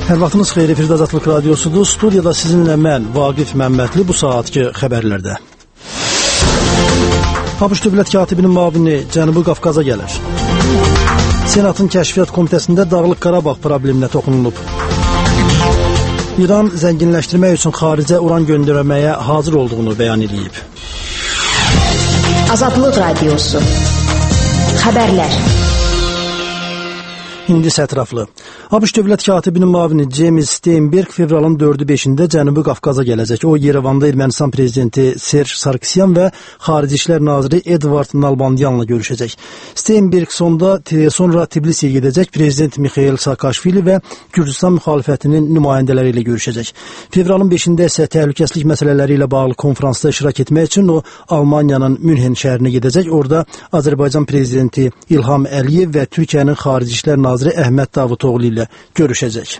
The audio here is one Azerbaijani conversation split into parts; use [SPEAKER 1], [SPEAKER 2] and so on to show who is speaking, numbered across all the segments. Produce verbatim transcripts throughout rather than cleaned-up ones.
[SPEAKER 1] Hər vaxtınız xeyir, efirdə Azadlıq Radiosudur. Studiyada sizinlə mən, Vaqif Məmmədli, bu saatki xəbərlərdə. ABŞ Dövlət Katibinin müavini Cənubi Qafqaza gəlir. Senatın Kəşfiyyat Komitəsində Dağlıq Qarabağ probleminə toxunulub. İran zənginləşdirmək üçün xaricə uran göndərməyə hazır olduğunu bəyan edib.
[SPEAKER 2] Azadlıq Radiosu. Xəbərlər.
[SPEAKER 1] İndi ətraflı. ABŞ Dövlət Katibinin müavini James Steinberg fevralın dördü beşində Cənubi Qafqaza gələcək. O, Yerevanda Ermənistan prezidenti Serj Sarkisyan və Xarici İşlər naziri Edvard Nalbandyanla görüşəcək. Steinberg sonda sonra Tbilisiyə gedəcək, prezident Mixail Saakashvili və Gürcüstan müxalifətinin nümayəndələri ilə görüşəcək. Fevralın beşində isə təhlükəsizlik məsələləri ilə bağlı konfransda iştirak etmək üçün o, Almaniyanın Münhen şəhərinə gedəcək. Orada Azərbaycan prezidenti İlham Əliyev və Türkiyənin Xarici İşlər naziri Naziri Əhməd Davutoğlu ilə görüşəcək.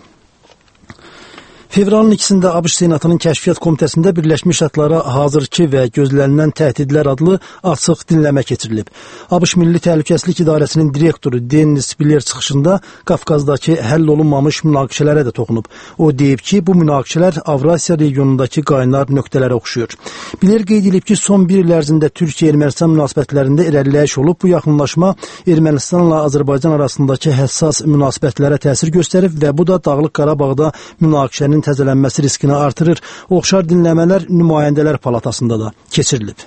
[SPEAKER 1] Fevralın ikisində ABŞ Senatının Kəşfiyyat Komitəsində Birləşmiş Ştatlara hazırki və gözlənilən təhdidlər adlı açıq dinləmə keçirilib. ABŞ Milli Təhlükəsizlik İdarəsinin direktoru Dennis Biller çıxışında Qafqazdakı həll olunmamış münaqişələrə də toxunub. O deyib ki, bu münaqişələr Avrasiya regionundakı qaynar nöqtələrə oxşuyur. Biller qeyd edib ki, son bir il ərzində Türkiyə-Ermənistan münasibətlərində irəliləyiş olub. Bu yaxınlaşma Ermənistanla Azərbaycan arasındakı həssas münasibətlərə təsir göstərib və bu da Dağlıq Qarabağda münaqişənin təzələnməsi riskini artırır. Oxşar dinləmələr nümayəndələr palatasında da keçirilib.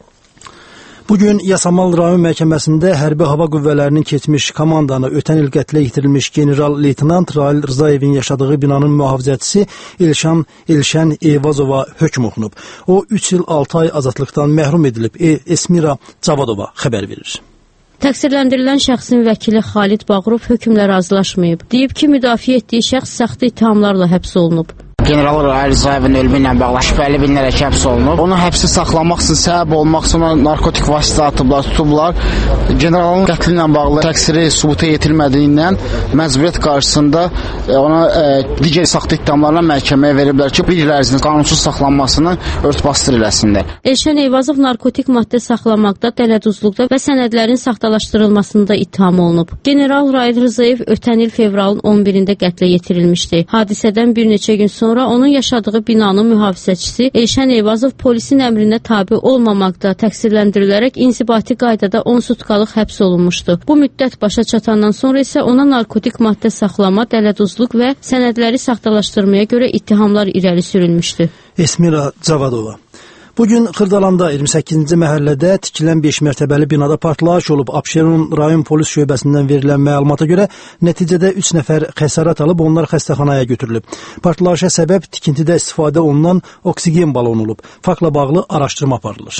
[SPEAKER 1] Bugün Yasamal rayon məhkəməsində Hərbi Hava Qüvvələrinin keçmiş komandanı ötən il qətlə yetirilmiş general-leytenant Rail Rzayevin yaşadığı binanın mühafizəçisi Elşan Elşən Eyvazova hökm oxunub. O, üç il altı ay azadlıqdan məhrum edilib. E, Esmira Cavadova xəbər verir.
[SPEAKER 3] Təqsirləndirilən şəxsin vəkili Xalid Bağırov hökmlə razılaşmayıb. Deyib ki, müdafiə etdiyi şəxs saxta ittihamlarla həbs olunub.
[SPEAKER 4] General Rail Rzayevin ölümü ilə bağlı şübhəli bilinərək həbs olunub. Onu həbsi saxlamaq üçün, səbəb olmaq üçün narkotik vasitə atıblar, tutublar. Generalın qətli ilə bağlı təqsiri sübuta yetirilmədiyindən məcburiyyət qarşısında ona e, digər saxta ittihamlarla məhkəməyə veriblər ki, bir il ərzində qanunsuz saxlanmasını ört-basdır eləsinlər.
[SPEAKER 3] Elşən Eyvazov narkotik maddə saxlamaqda, dələduzluqda və sənədlərin saxtalaşdırılmasında ittiham olunub. General Rail Rzayev ötən il fevralın on birində qətlə yetirilmişdi. Hadisədən bir neçə gün sonra onun yaşadığı binanın mühafizəçisi Elşən Eyvazov polisin əmrinə tabi olmamaqda təqsirləndirilərək inzibati qaydada on sutkalıq həbs olunmuşdu. Bu müddət başa çatandan sonra isə ona narkotik maddə saxlama, dələduzluq və sənədləri saxtalaşdırmaya görə ittihamlar irəli sürülmüşdü.
[SPEAKER 1] Esmira Cavadova. Bugün Xırdalanda iyirmi səkkizinci məhəllədə tikilən beş mərtəbəli binada partlayış olub. Abşeron rayon polis şöbəsindən verilən məlumata görə nəticədə üç nəfər xəsarət alıb, onlar xəstəxanaya götürülüb. Partlayışa səbəb tikintidə istifadə olunan oksigen balonu olub. Faktla bağlı araşdırma aparılır.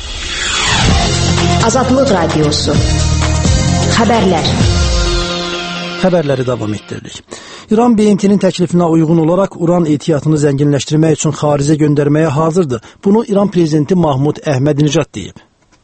[SPEAKER 2] Azadlıq Radiosu. Xəbərlər.
[SPEAKER 1] Xəbərləri davam etdiririk. İran B M T-nin təklifinə uyğun olaraq uran ehtiyatını zənginləşdirmək üçün xaricə göndərməyə hazırdır. Bunu İran prezidenti Mahmud Əhmədinecad deyib.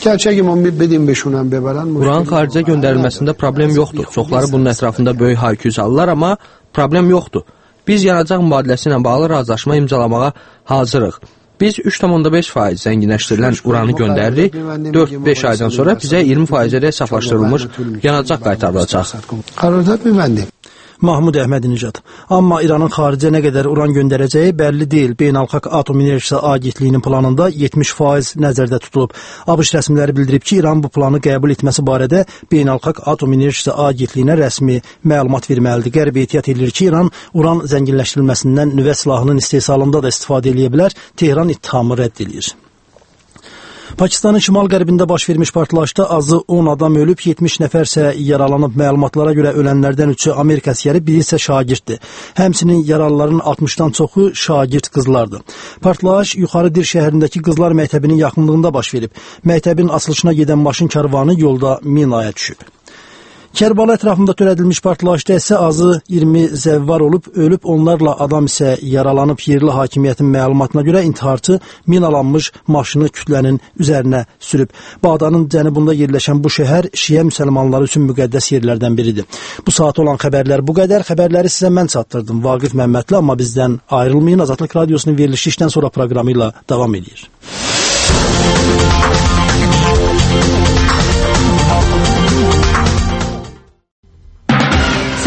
[SPEAKER 5] Uran xaricə göndərilməsində problem yoxdur. Çoxları bunun ətrafında böyük hayküy salırlar, amma problem yoxdur. Biz yanacaq mübadiləsi ilə bağlı razılaşma imzalamağa hazırıq. Biz üç tam beş faiz zənginləşdirilən uranı göndəririk. dörd beş aydan sonra bizə iyirmi faiz hesablaşdırılmış yanacaq qaytarılacaq.
[SPEAKER 1] Mahmud Əhmədinecad. Amma İranın xaricə nə qədər uran göndərəcəyi bəlli deyil. Beynəlxalq Atom Enerjisi Agentliyinin planında yetmiş faiz nəzərdə tutulub. ABŞ rəsmiləri bildirib ki, İran bu planı qəbul etməsi barədə Beynəlxalq Atom Enerjisi Agentliyinə rəsmi məlumat verməlidir. Qərb ehtiyat edir ki, İran uran zənginləşdirilməsindən nüvə silahının istehsalında da istifadə edə bilər. Tehran ittihamı rədd edir. Pakistanın şimal-qərbində baş vermiş partlayışda azı on adam ölüb, yetmiş nəfər isə yaralanıb. Məlumatlara görə ölənlərdən üçü Amerika əsgəri, biri isə şagirddir. Həmçinin yaralıların altmışdan çoxu şagird qızlardır. Partlayış yuxarı Dir şəhərindəki qızlar məktəbinin yaxınlığında baş verib. Məktəbin açılışına gedən maşın karvanı yolda minaya düşüb. Kərbala ətrafında törədilmiş partlayışda isə azı iyirmi zəvvar olub, ölüb, onlarla adam isə yaralanıb. Yerli hakimiyyətin məlumatına görə intiharçı minalanmış maşını kütlənin üzərinə sürüb. Bağdanın cənubunda yerləşən bu şəhər şiə müsəlmanları üçün müqəddəs yerlərdən biridir. Bu saat olan xəbərlər bu qədər. Xəbərləri sizə mən çatdırdım, Vaqif Məmmədli, amma bizdən ayrılmayın. Azadlıq Radiosunun verilişi işdən sonra proqramı ilə davam edir.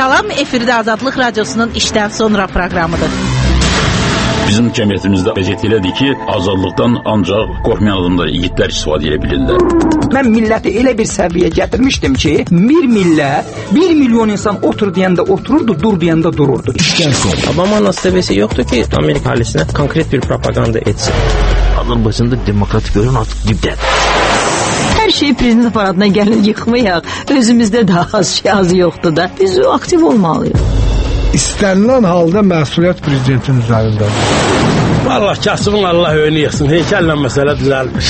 [SPEAKER 6] Salam, efirdə Azadlıq Radiosunun işdən sonra proqramıdır.
[SPEAKER 7] Bizim cəmiyyətimizdə vəziyyət elədir ki, azadlıqdan ancaq qorxmayan adamlar, igidlər istifadə edə bilirlər.
[SPEAKER 8] Mən milləti elə bir səviyyə gətirmişdim ki, bir millət, bir milyon insan otur deyəndə otururdu, dur deyəndə dururdu.
[SPEAKER 9] Obama nasibesi yoxdur ki, Amerika halisinə konkret bir propaganda etsin.
[SPEAKER 10] Azərbaycanda demokratik görün artıq dibdədir.
[SPEAKER 11] Hər şey prezident aparatına gəlin yıxmayaq. Özümüzdə daha az şey az yoxdur da. Biz aktiv olmalıyıq.
[SPEAKER 12] İstənilən halda məsuliyyət prezidentin üzərindədir.
[SPEAKER 13] Allah kasıbın Allah önü yıxsın. Heykəllə məsələ düzəlmiş.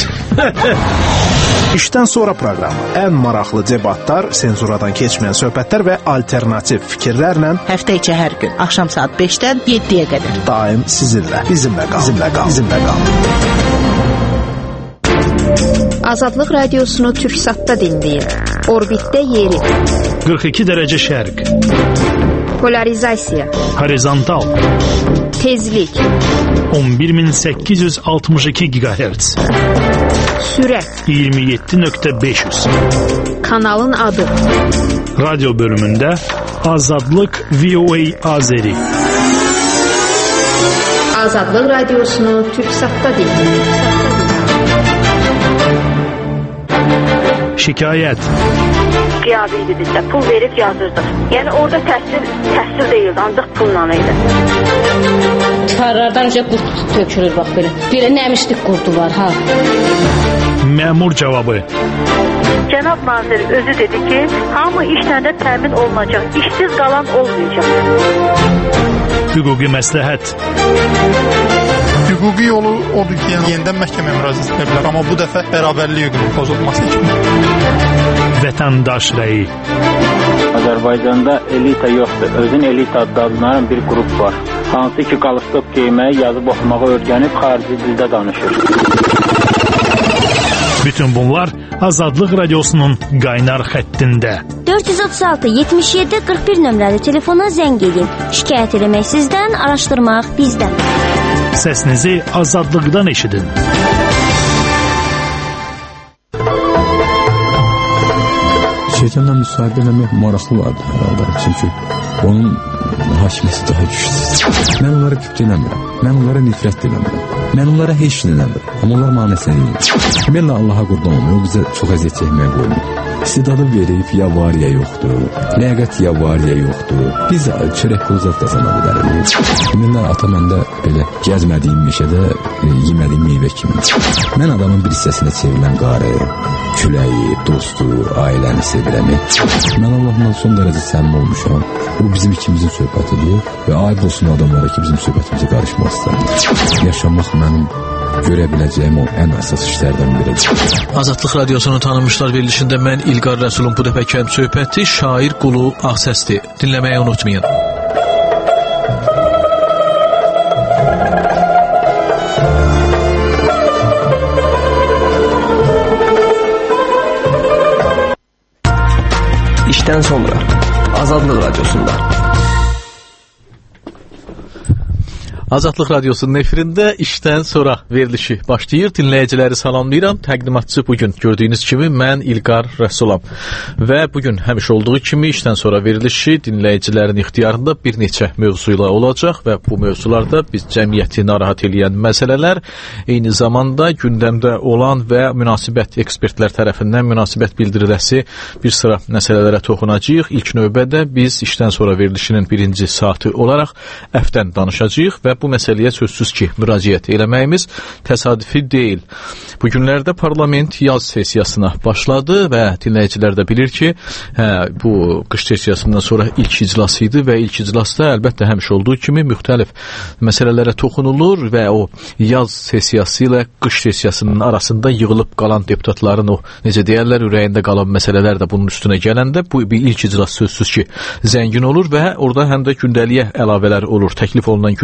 [SPEAKER 14] İşdən sonra proqramı. Ən maraqlı debatlar, senzuradan keçməyən söhbətlər və alternativ fikirlərlə
[SPEAKER 6] həftə içi hər gün axşam saat beşdən yeddiyə qədər
[SPEAKER 14] daim sizinlə, bizimlə qal, bizimlə qal, bizimlə qal.
[SPEAKER 2] Azadlıq Radiosunu Türksatda dinləyin. Orbitdə yeri.
[SPEAKER 15] qırx iki dərəcə şərq.
[SPEAKER 2] Polarizasiya.
[SPEAKER 15] Horizontal.
[SPEAKER 2] Tezlik.
[SPEAKER 15] on bir min səkkiz yüz altmış iki gigahertz.
[SPEAKER 2] Sürət.
[SPEAKER 15] iyirmi yeddi nöqtə beş yüz.
[SPEAKER 2] Kanalın adı.
[SPEAKER 15] Radyo bölümündə Azadlıq V O A Azeri.
[SPEAKER 2] Azadlıq Radiosunu Türksatda dinləyin.
[SPEAKER 15] Şikayət.
[SPEAKER 16] Qiyabi idi bizdə. Pul verib yazırdıq. Yəni orada təhsil, təhsil deyildi, ancaq pulla idi.
[SPEAKER 3] Tarlardan necə qurd tökülür bax belə. Belə nəmişlik qurdu var ha.
[SPEAKER 15] Məmur cavabı.
[SPEAKER 16] Cənab nazir özü dedi ki, hamı işlə də təmin olunacaq. İşsiz qalan olmayacaq.
[SPEAKER 15] Hüquqi məsləhət.
[SPEAKER 17] Hüquqi yolu odur ki, yəni yenidən məhkəməyə müraciət edə bilər, amma bu dəfə bərabərlik hüququnun pozulması üçün.
[SPEAKER 15] Vətəndaş rəyi.
[SPEAKER 18] Azərbaycanda elita yoxdur. Özün elita adlanan bir qrup var. Hansı ki, qalstok geyməyi, yazıb oxumağı öyrənib xarici dildə danışır.
[SPEAKER 15] Bütün bunlar Azadlıq Radiosunun qaynar xəttində.
[SPEAKER 19] dörd yüz otuz altı yetmiş yeddi qırx bir nömrəli telefona zəng edin. Şikayət eləmək sizdən, araşdırmaq bizdən.
[SPEAKER 15] Səsinizi azadlıqdan eşidin.
[SPEAKER 20] Şeytanla müsahibə eləmək maraqlı vardı herhalde. Çünki onun hakimiyyəti daha güclüdür. Mən onları qibd eləmirəm. Mən onlara nifrət eləmirəm. Mən onlara heç nə eləmirəm. Amma onlar manəsə eləyir. Mənlə Allaha qurban olmuyor. O bizə çox əziyyət çəkməyə qoymuyor. İstidadı verib, ya var ya yoxdur. Ləyaqət ya var ya yoxdur. Biz çörək qozat qazana bilərik. Mənlə ata məndə belə gəzmədiyim meşədə e, yemədiyim meyvə kimi. Mən adamın bir hissəsinə çevrilən qarı, küləyi, dostu, ailəni sevirəm. Mən Allah'la son dərəcə səmimi olmuşam. Bu bizim ikimizin söhbətidir və ayıb olsun adamlara ki, bizim söhbətimizə qarışmazsa. Yaşamaq mənim görə biləcəyim o ən əsas işlərdən biridir.
[SPEAKER 21] Azadlıq Radiosunun tanınmışlar verilişində mən İlqar Rəsulun bu dəfə kəm söhbəti şair Qulu Ağsəsdir. Dinləməyi unutmayın.
[SPEAKER 9] İşdən sonra Azadlıq Radiosunda.
[SPEAKER 21] Azadlıq Radiosunun efirində işdən sonra verilişi başlayır. Dinləyiciləri salamlayıram. Təqdimatçı bugün gördüyünüz kimi mən İlqar Rəsulam. Və bugün həmişə olduğu kimi işdən sonra verilişi dinləyicilərin ixtiyarında bir neçə mövzuyla olacaq və bu mövzularda biz cəmiyyəti narahat edən məsələlər, eyni zamanda gündəmdə olan və münasibət ekspertlər tərəfindən münasibət bildiriləsi bir sıra məsələlərə toxunacağıq. İlk növbədə biz işdən sonra verilişinin birinci saatı olaraq əfdən danışacağıq və bu məsələyə sözsüz ki, müraciət eləməyimiz təsadüfi deyil. Bu günlərdə parlament yaz sessiyasına başladı və dinləyicilər də bilir ki, hə, bu qış sessiyasından sonra ilk iclas idi və ilk iclasda əlbəttə həmişə olduğu kimi müxtəlif məsələlərə toxunulur və o yaz sessiyası ilə qış sessiyasının arasında yığılıb qalan deputatların o, necə deyərlər, ürəyində qalan məsələlər də bunun üstünə gələndə bu bir ilk iclas sözsüz ki, zəngin olur və orada həm də gündəliyə əlavələr olur. Təklif olunan gündəliyə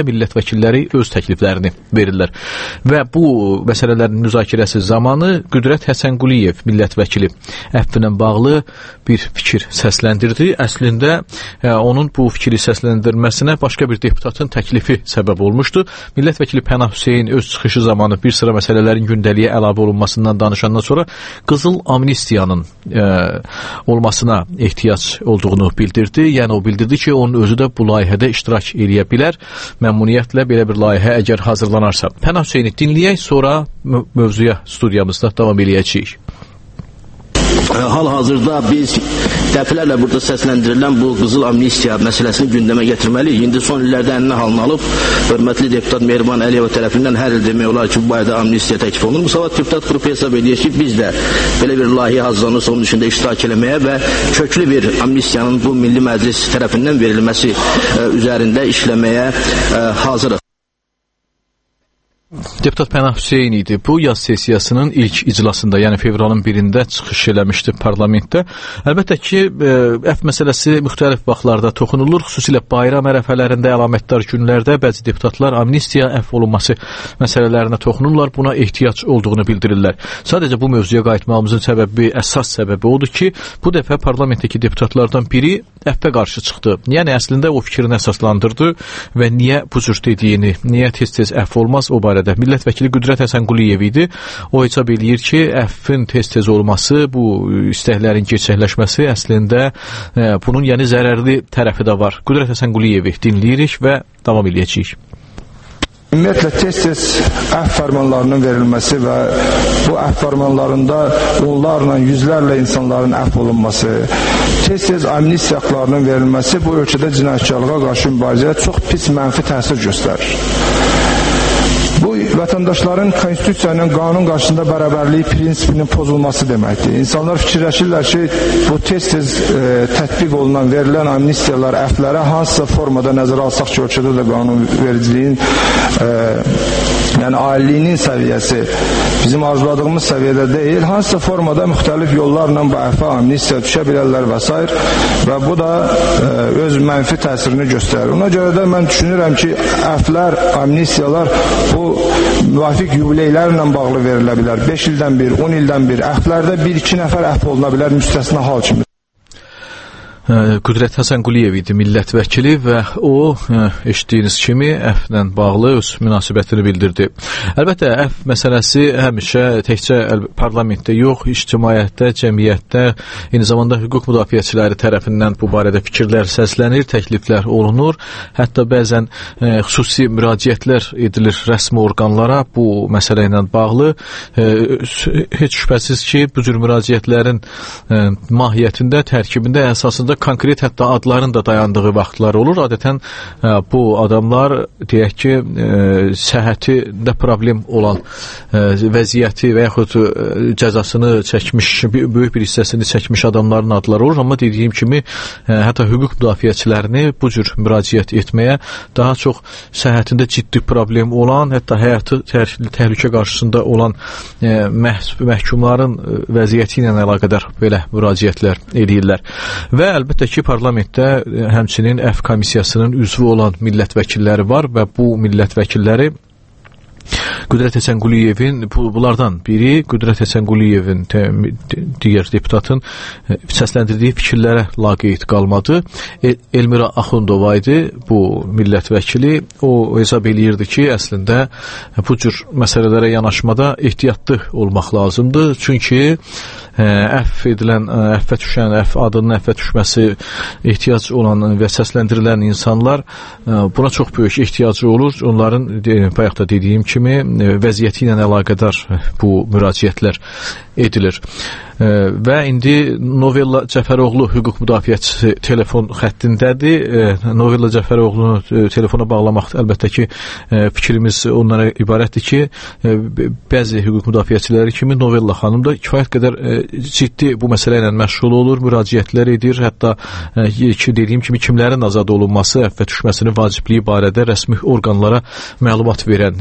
[SPEAKER 21] millət vəkilləri öz təkliflərini verirlər. Və bu məsələlərin müzakirəsi zamanı Qüdrət Həsənquliyev millət vəkili əfvlə bağlı bir fikir səsləndirdi. Əslində ə, onun bu fikri səsləndirməsinə başqa bir deputatın təklifi səbəb olmuşdu. Millət vəkili Pənah Hüseyn öz çıxışı zamanı bir sıra məsələlərin gündəliyə əlavə olunmasından danışandan sonra qızıl amnistiyanın ə, olmasına ehtiyac olduğunu bildirdi. Yəni o bildirdi ki, onun özü də bu layihədə iştirak edə bilər. Məmnuniyyətlə belə bir layihə əgər hazırlanarsa. Pənah Hüseyni dinləyək, sonra mövzuya studiyamızda davam edəcəyik.
[SPEAKER 10] Hal-hazırda biz dəfələrlə burada səsləndirilən bu qızıl amnistiya məsələsini gündəmə gətirməliyik. İndi son illərdə əlinə halını alıb, hörmətli deputat Mehriban Əliyeva tərəfindən hər il demək olar ki, bu barədə amnistiya təklif olunur. Müsavat deputat qrupu hesab edir ki, biz də belə bir layihə hazırlanırsa onun içində iştirak eləməyə və köklü bir amnistiyanın bu Milli Məclis tərəfindən verilməsi ə, üzərində işləməyə ə, hazırıq.
[SPEAKER 21] Deputat Pənah Hüseyn idi. Bu yaz sessiyasının ilk iclasında, yəni fevralın birində çıxış eləmişdi parlamentdə. Əlbəttə ki, əf məsələsi müxtəlif vaxtlarda toxunulur. Xüsusilə bayram ərəfələrində, əlamətdar günlərdə bəzi deputatlar amnistiya, əf olunması məsələlərinə toxunurlar. Buna ehtiyac olduğunu bildirirlər. Sadəcə bu mövzuya qayıtmağımızın səbəbi, əsas səbəbi odur ki, bu dəfə parlamentdəki deputatlardan biri əfə qarşı çıxdı. Yəni əslində o fikrini əsaslandırdı və niyə bu cür dediyini, niyə tez-tez əf olmaz o barədə. Millət vəkili Qüdrət Həsənquliyev idi. O hesab eləyir ki, əffin tez-tez olması, bu istəklərin gerçəkləşməsi əslində e, bunun yəni zərərli tərəfi də var. Qüdrət Həsənquliyevi dinləyirik və davam edəcəyik.
[SPEAKER 12] Ümumiyyətlə tez-tez əf fərmanlarının verilməsi və bu əf fərmanlarında onlarla, yüzlərlə insanların əf olunması, tez-tez amnistiya haqlarının verilməsi bu ölkədə cinayətkarlığa qarşı mübarizəyə çox pis mənfi təsir göstərir. Bu vətəndaşların konstitusiya ilə qanun qarşısında bərabərliyi prinsipinin pozulması deməkdir. İnsanlar fikirləşirlər ki, bu tez-tez e, tətbiq olunan, verilən amnistiyalar, əflərə hansısa formada nəzərə alsaq ki, ölkədə də qanun vericiliyin e, yəni aliliyinin səviyyəsi bizim arzuladığımız səviyyədə deyil, hansısa formada müxtəlif yollarla bu əfə amnistiya düşə bilərlər və s. və bu da e, öz mənfi təsirini göstərir. Ona görə də mən düşünürəm ki, əflər, amnistiyalar bu müvafiq yubileylərlə bağlı verilə bilər. beş ildən bir, on ildən bir, əflərdə bir iki nəfər əf oluna bilər müstəsna hal kimi.
[SPEAKER 21] Qüdrət Həsənquliyev idi millət vəkili və o eşitdiyiniz kimi əflə bağlı öz münasibətini bildirdi. Əlbəttə, əf məsələsi həmişə təkcə parlamentdə yox, ictimaiyyətdə, cəmiyyətdə, eyni zamanda hüquq müdafiəçiləri tərəfindən bu barədə fikirlər səslənir, təkliflər olunur. Hətta bəzən e, xüsusi müraciətlər edilir rəsmi orqanlara bu məsələ ilə bağlı. E, heç şübhəsiz ki, bu cür müraciətlərin e, mahiyyətində, tərkibində əsasında konkret hətta adların da dayandığı vaxtlar olur. Adətən ə, bu adamlar deyək ki, ə, səhhətində problem olan ə, vəziyyəti və yaxud ə, cəzasını çəkmiş, böyük bir hissəsini çəkmiş adamların adları olur. Amma dediyim kimi ə, hətta hüquq müdafiəçilərini bu cür müraciət etməyə daha çox səhhətində ciddi problem olan, hətta həyatı təhlükə qarşısında olan ə, məh məhkumların vəziyyəti ilə əlaqədar belə müraciətlər edirlər. Və əlbəttə ki, parlamentdə həmçinin əf komissiyasının üzvü olan millət vəkilləri var və bu millət vəkilləri Qüdrət Həsənquliyevin, bunlardan biri Qüdrət Həsənquliyevin digər deputatın səsləndirdiyi fikirlərə laqeyd qalmadı. Elmira Axundova idi bu millət vəkili. O hesab eləyirdi ki, əslində bu cür məsələlərə yanaşmada ehtiyatlı olmaq lazımdır. Çünki əff edilən, əffə düşən, əff adının əffə düşməsi ehtiyac olan və səsləndirilən insanlar buna çox böyük ehtiyacı olur. Onların bayaq da dediyim kimi vəziyyəti ilə əlaqədar bu müraciətlər edilir. Və indi Novella Cəfəroğlu hüquq müdafiəçisi telefon xəttindədir. Novella Cəfəroğlunu telefona bağlamaq əlbəttə ki, fikrimiz onlara ibarətdir ki, bəzi hüquq müdafiəçiləri kimi Novella xanım da kifayət qədər ciddi bu məsələ ilə məşğul olur, müraciətlər edir. Hətta ki, dediyim kimi kimlərin azad olunması, əffə düşməsinin vacibliyi barədə rəsmi orqanlara məlumat verən, müraciət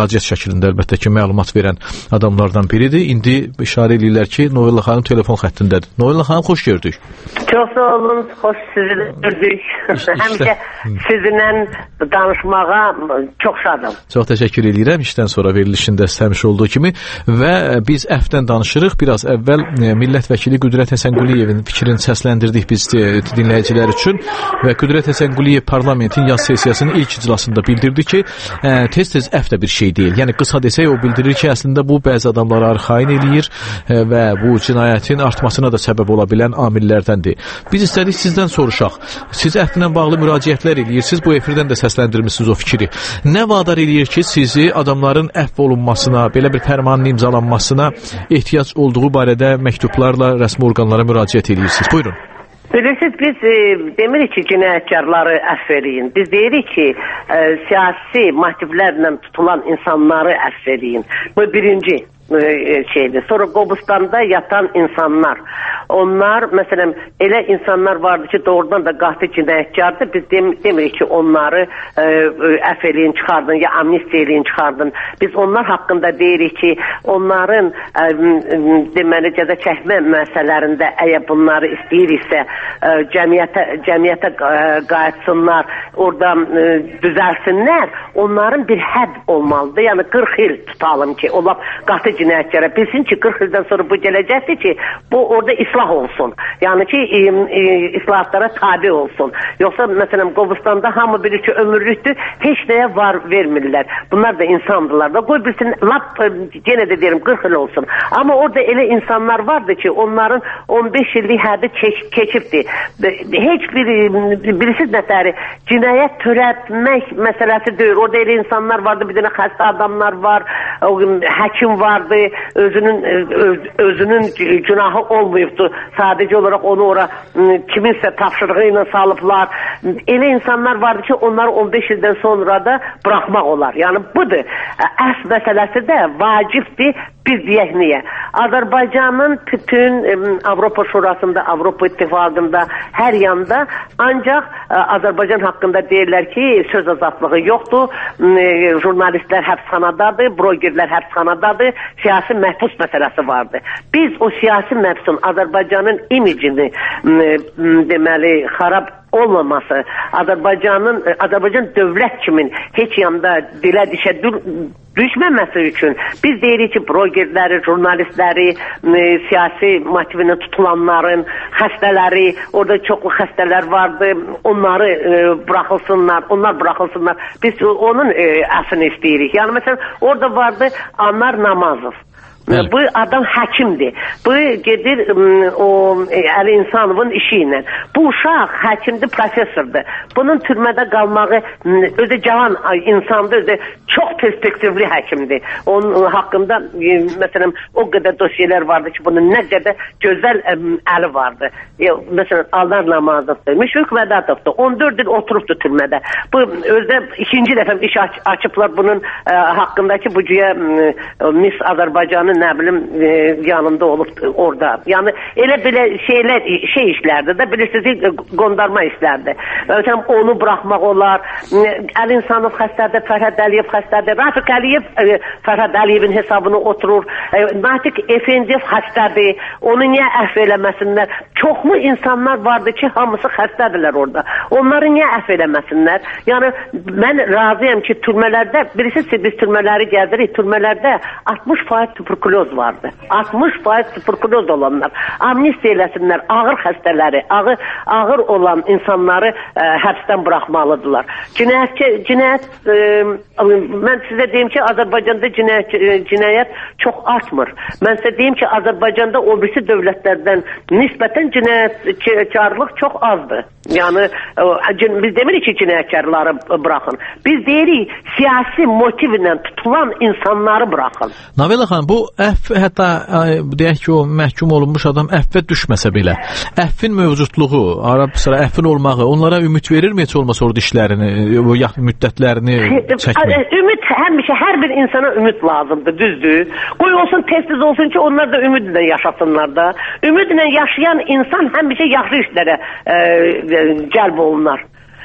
[SPEAKER 21] müraciət şəklində əlbəttə ki, məlumat verən adamlardan biridir. İndi işarə edirlər ki, Novella xanım telefon xəttindədir. Novella xanım, xoş gördük.
[SPEAKER 4] Çox sağ olun, xoş sizi gördük. İşte, Həmişə sizinlə danışmağa çox şadım.
[SPEAKER 21] Çox təşəkkür edirəm. İşdən sonra verilişində həmişə olduğu kimi və biz əfvdən danışırıq. Biraz əvvəl millət vəkili Qüdrət Həsənquliyevin fikrini səsləndirdik biz dinləyicilər üçün və Qüdrət Həsənquliyev parlamentin yaz sessiyasının ilk iclasında bildirdi ki, tez-tez əf də bir şey deyil. Yəni qısa desək o bildirir ki, əslində bu bəzi adamları arxain eləyir və bu cinayətin artmasına da səbəb ola bilən amillərdəndir. Biz istədik sizdən soruşaq. Siz əhdlə bağlı müraciətlər eləyirsiniz, bu efirdən də səsləndirmişsiniz o fikri. Nə vadar eləyir ki, sizi adamların əfv olunmasına, belə bir fərmanın imzalanmasına ehtiyac olduğu barədə məktublarla rəsmi orqanlara müraciət eləyirsiniz? Buyurun.
[SPEAKER 4] Bilirsiniz, biz e, demirik ki, cinayətkarları əfv eləyin. Biz deyirik ki, e, siyasi motivlərlə tutulan insanları əfv eləyin. Bu birinci şeydir. Sonra Qobustanda yatan insanlar. Onlar, məsələn, elə insanlar vardı ki, doğrudan da qatil cinayətkardır. Biz dem demirik ki, onları e, əfv eləyin, çıxardın, ya amnistiya eləyin, çıxardın. Biz onlar haqqında deyirik ki, onların e, deməli, cəza çəkmə məsələlərində əgər bunları istəyiriksə, e, cəmiyyətə, cəmiyyətə qayıtsınlar, orada e, düzəlsinlər, onların bir hədd olmalıdır. Yəni, qırx il tutalım ki, onlar qatil cinayətkara bilsin ki, qırx ildən sonra bu gələcəkdir ki, bu orada islah olsun. Yəni ki, e, e, islahatlara tabi olsun. Yoxsa, məsələn, Qobustanda hamı bilir ki, ömürlükdür, heç nəyə var vermirlər. Bunlar da insandırlar da. Qoy bilsin, lap, yenə də deyirəm, qırx il olsun. Amma orada elə insanlar vardı ki, onların on beş illik həddi keçibdir. Heç bir, bilirsiniz nətəri, cinayət törətmək məsələsi deyil. Orada elə insanlar vardı, bir dənə xəstə adamlar var, həkim vardı, özünün öz, özünün günahı olmayıbdı. Sadəcə olaraq onu ora kiminsə tapşırığı ilə salıblar. Elə insanlar vardı ki, onları on beş ildən sonra da buraxmaq olar. Yəni budur. Əs məsələsi də vacibdir. Biz deyək niyə? Azərbaycanın bütün Avropa Şurasında, Avropa İttifaqında, hər yanda ancaq Azərbaycan haqqında deyirlər ki, söz azadlığı yoxdur, jurnalistlər həbsxanadadır, blogerlər həbsxanadadır, siyasi məhbus məsələsi vardır. Biz o siyasi məhbusun Azərbaycanın imicini deməli xarab olmaması, Azərbaycanın, Azərbaycan dövlət kimin heç yanda dilə dişə düşməməsi üçün biz deyirik ki, blogerləri, jurnalistləri, e, siyasi motivinə tutulanların, xəstələri, orada çoxlu xəstələr vardı, onları e, buraxılsınlar, onlar buraxılsınlar. Biz onun e, əslini istəyirik. Yəni, məsələn, orada vardı Anar Namazov. Bəli. Bu adam həkimdir. Bu gedir o Əli İnsanovun işi ilə. Bu uşaq həkimdir, professordur. Bunun türmədə qalmağı özü cavan insandır, özü çox perspektivli həkimdir. Onun haqqında məsələn o qədər dosiyələr vardı ki, bunun nə qədər gözəl əli vardı. Məsələn Anar Namazovdur, Müşfiq Vədatovdur. on dörd il oturubdu türmədə. Bu özü ikinci dəfə iş aç açıblar bunun ə, haqqındakı bu cüyə Miss Azərbaycanın nə bilim e, yanında olub orada. Yəni elə belə şeylər şey işlərdir də, bilirsiniz, qondarma işlərdir. Məsələn onu buraxmaq olar. Əli İnsanov xəstədir, Fərhad Əliyev xəstədir. Rafiq Əliyev e, Fərhad Əliyevin hesabına oturur. E, Natiq Efendiyev xəstədir. Onu niyə əfv eləməsinlər? Çoxlu insanlar vardı ki, hamısı xəstədirlər orada. Onları niyə əfv eləməsinlər? Yəni mən razıyam ki, türmələrdə, bilirsiniz ki, biz türmələri gəzirik, türmələrdə altmış faiz tuberkuloz vardı. altmış faiz tuberkuloz olanlar. Amnistiya eləsinlər, ağır xəstələri, ağır, ağır olan insanları ə, həbsdən buraxmalıdırlar. Cinayət, cinayət ə, mən sizə deyim ki, Azərbaycanda cinayət, cinayət çox artmır. Mən sizə deyim ki, Azərbaycanda o birisi dövlətlərdən nisbətən cinayətkarlıq çox azdır. Yəni, ə, biz demirik ki, cinayətkarları bıraxın. Biz deyirik, siyasi motivlə tutulan insanları bıraxın.
[SPEAKER 21] Novella xanım, bu əff, hətta deyək ki, o məhkum olunmuş adam əffə düşməsə belə, əffin mövcudluğu, arab sıra əffin olmağı, onlara ümid verirmi heç olmasa orada işlərini, o müddətlərini çəkmək?
[SPEAKER 4] Ümid həmişə hər bir insana ümid lazımdır, düzdür. Qoy olsun, tez-tez olsun ki, onlar da ümidlə yaşasınlar da. Ümidlə yaşayan insan həmişə yaxşı işlərə e, cəlb olunar.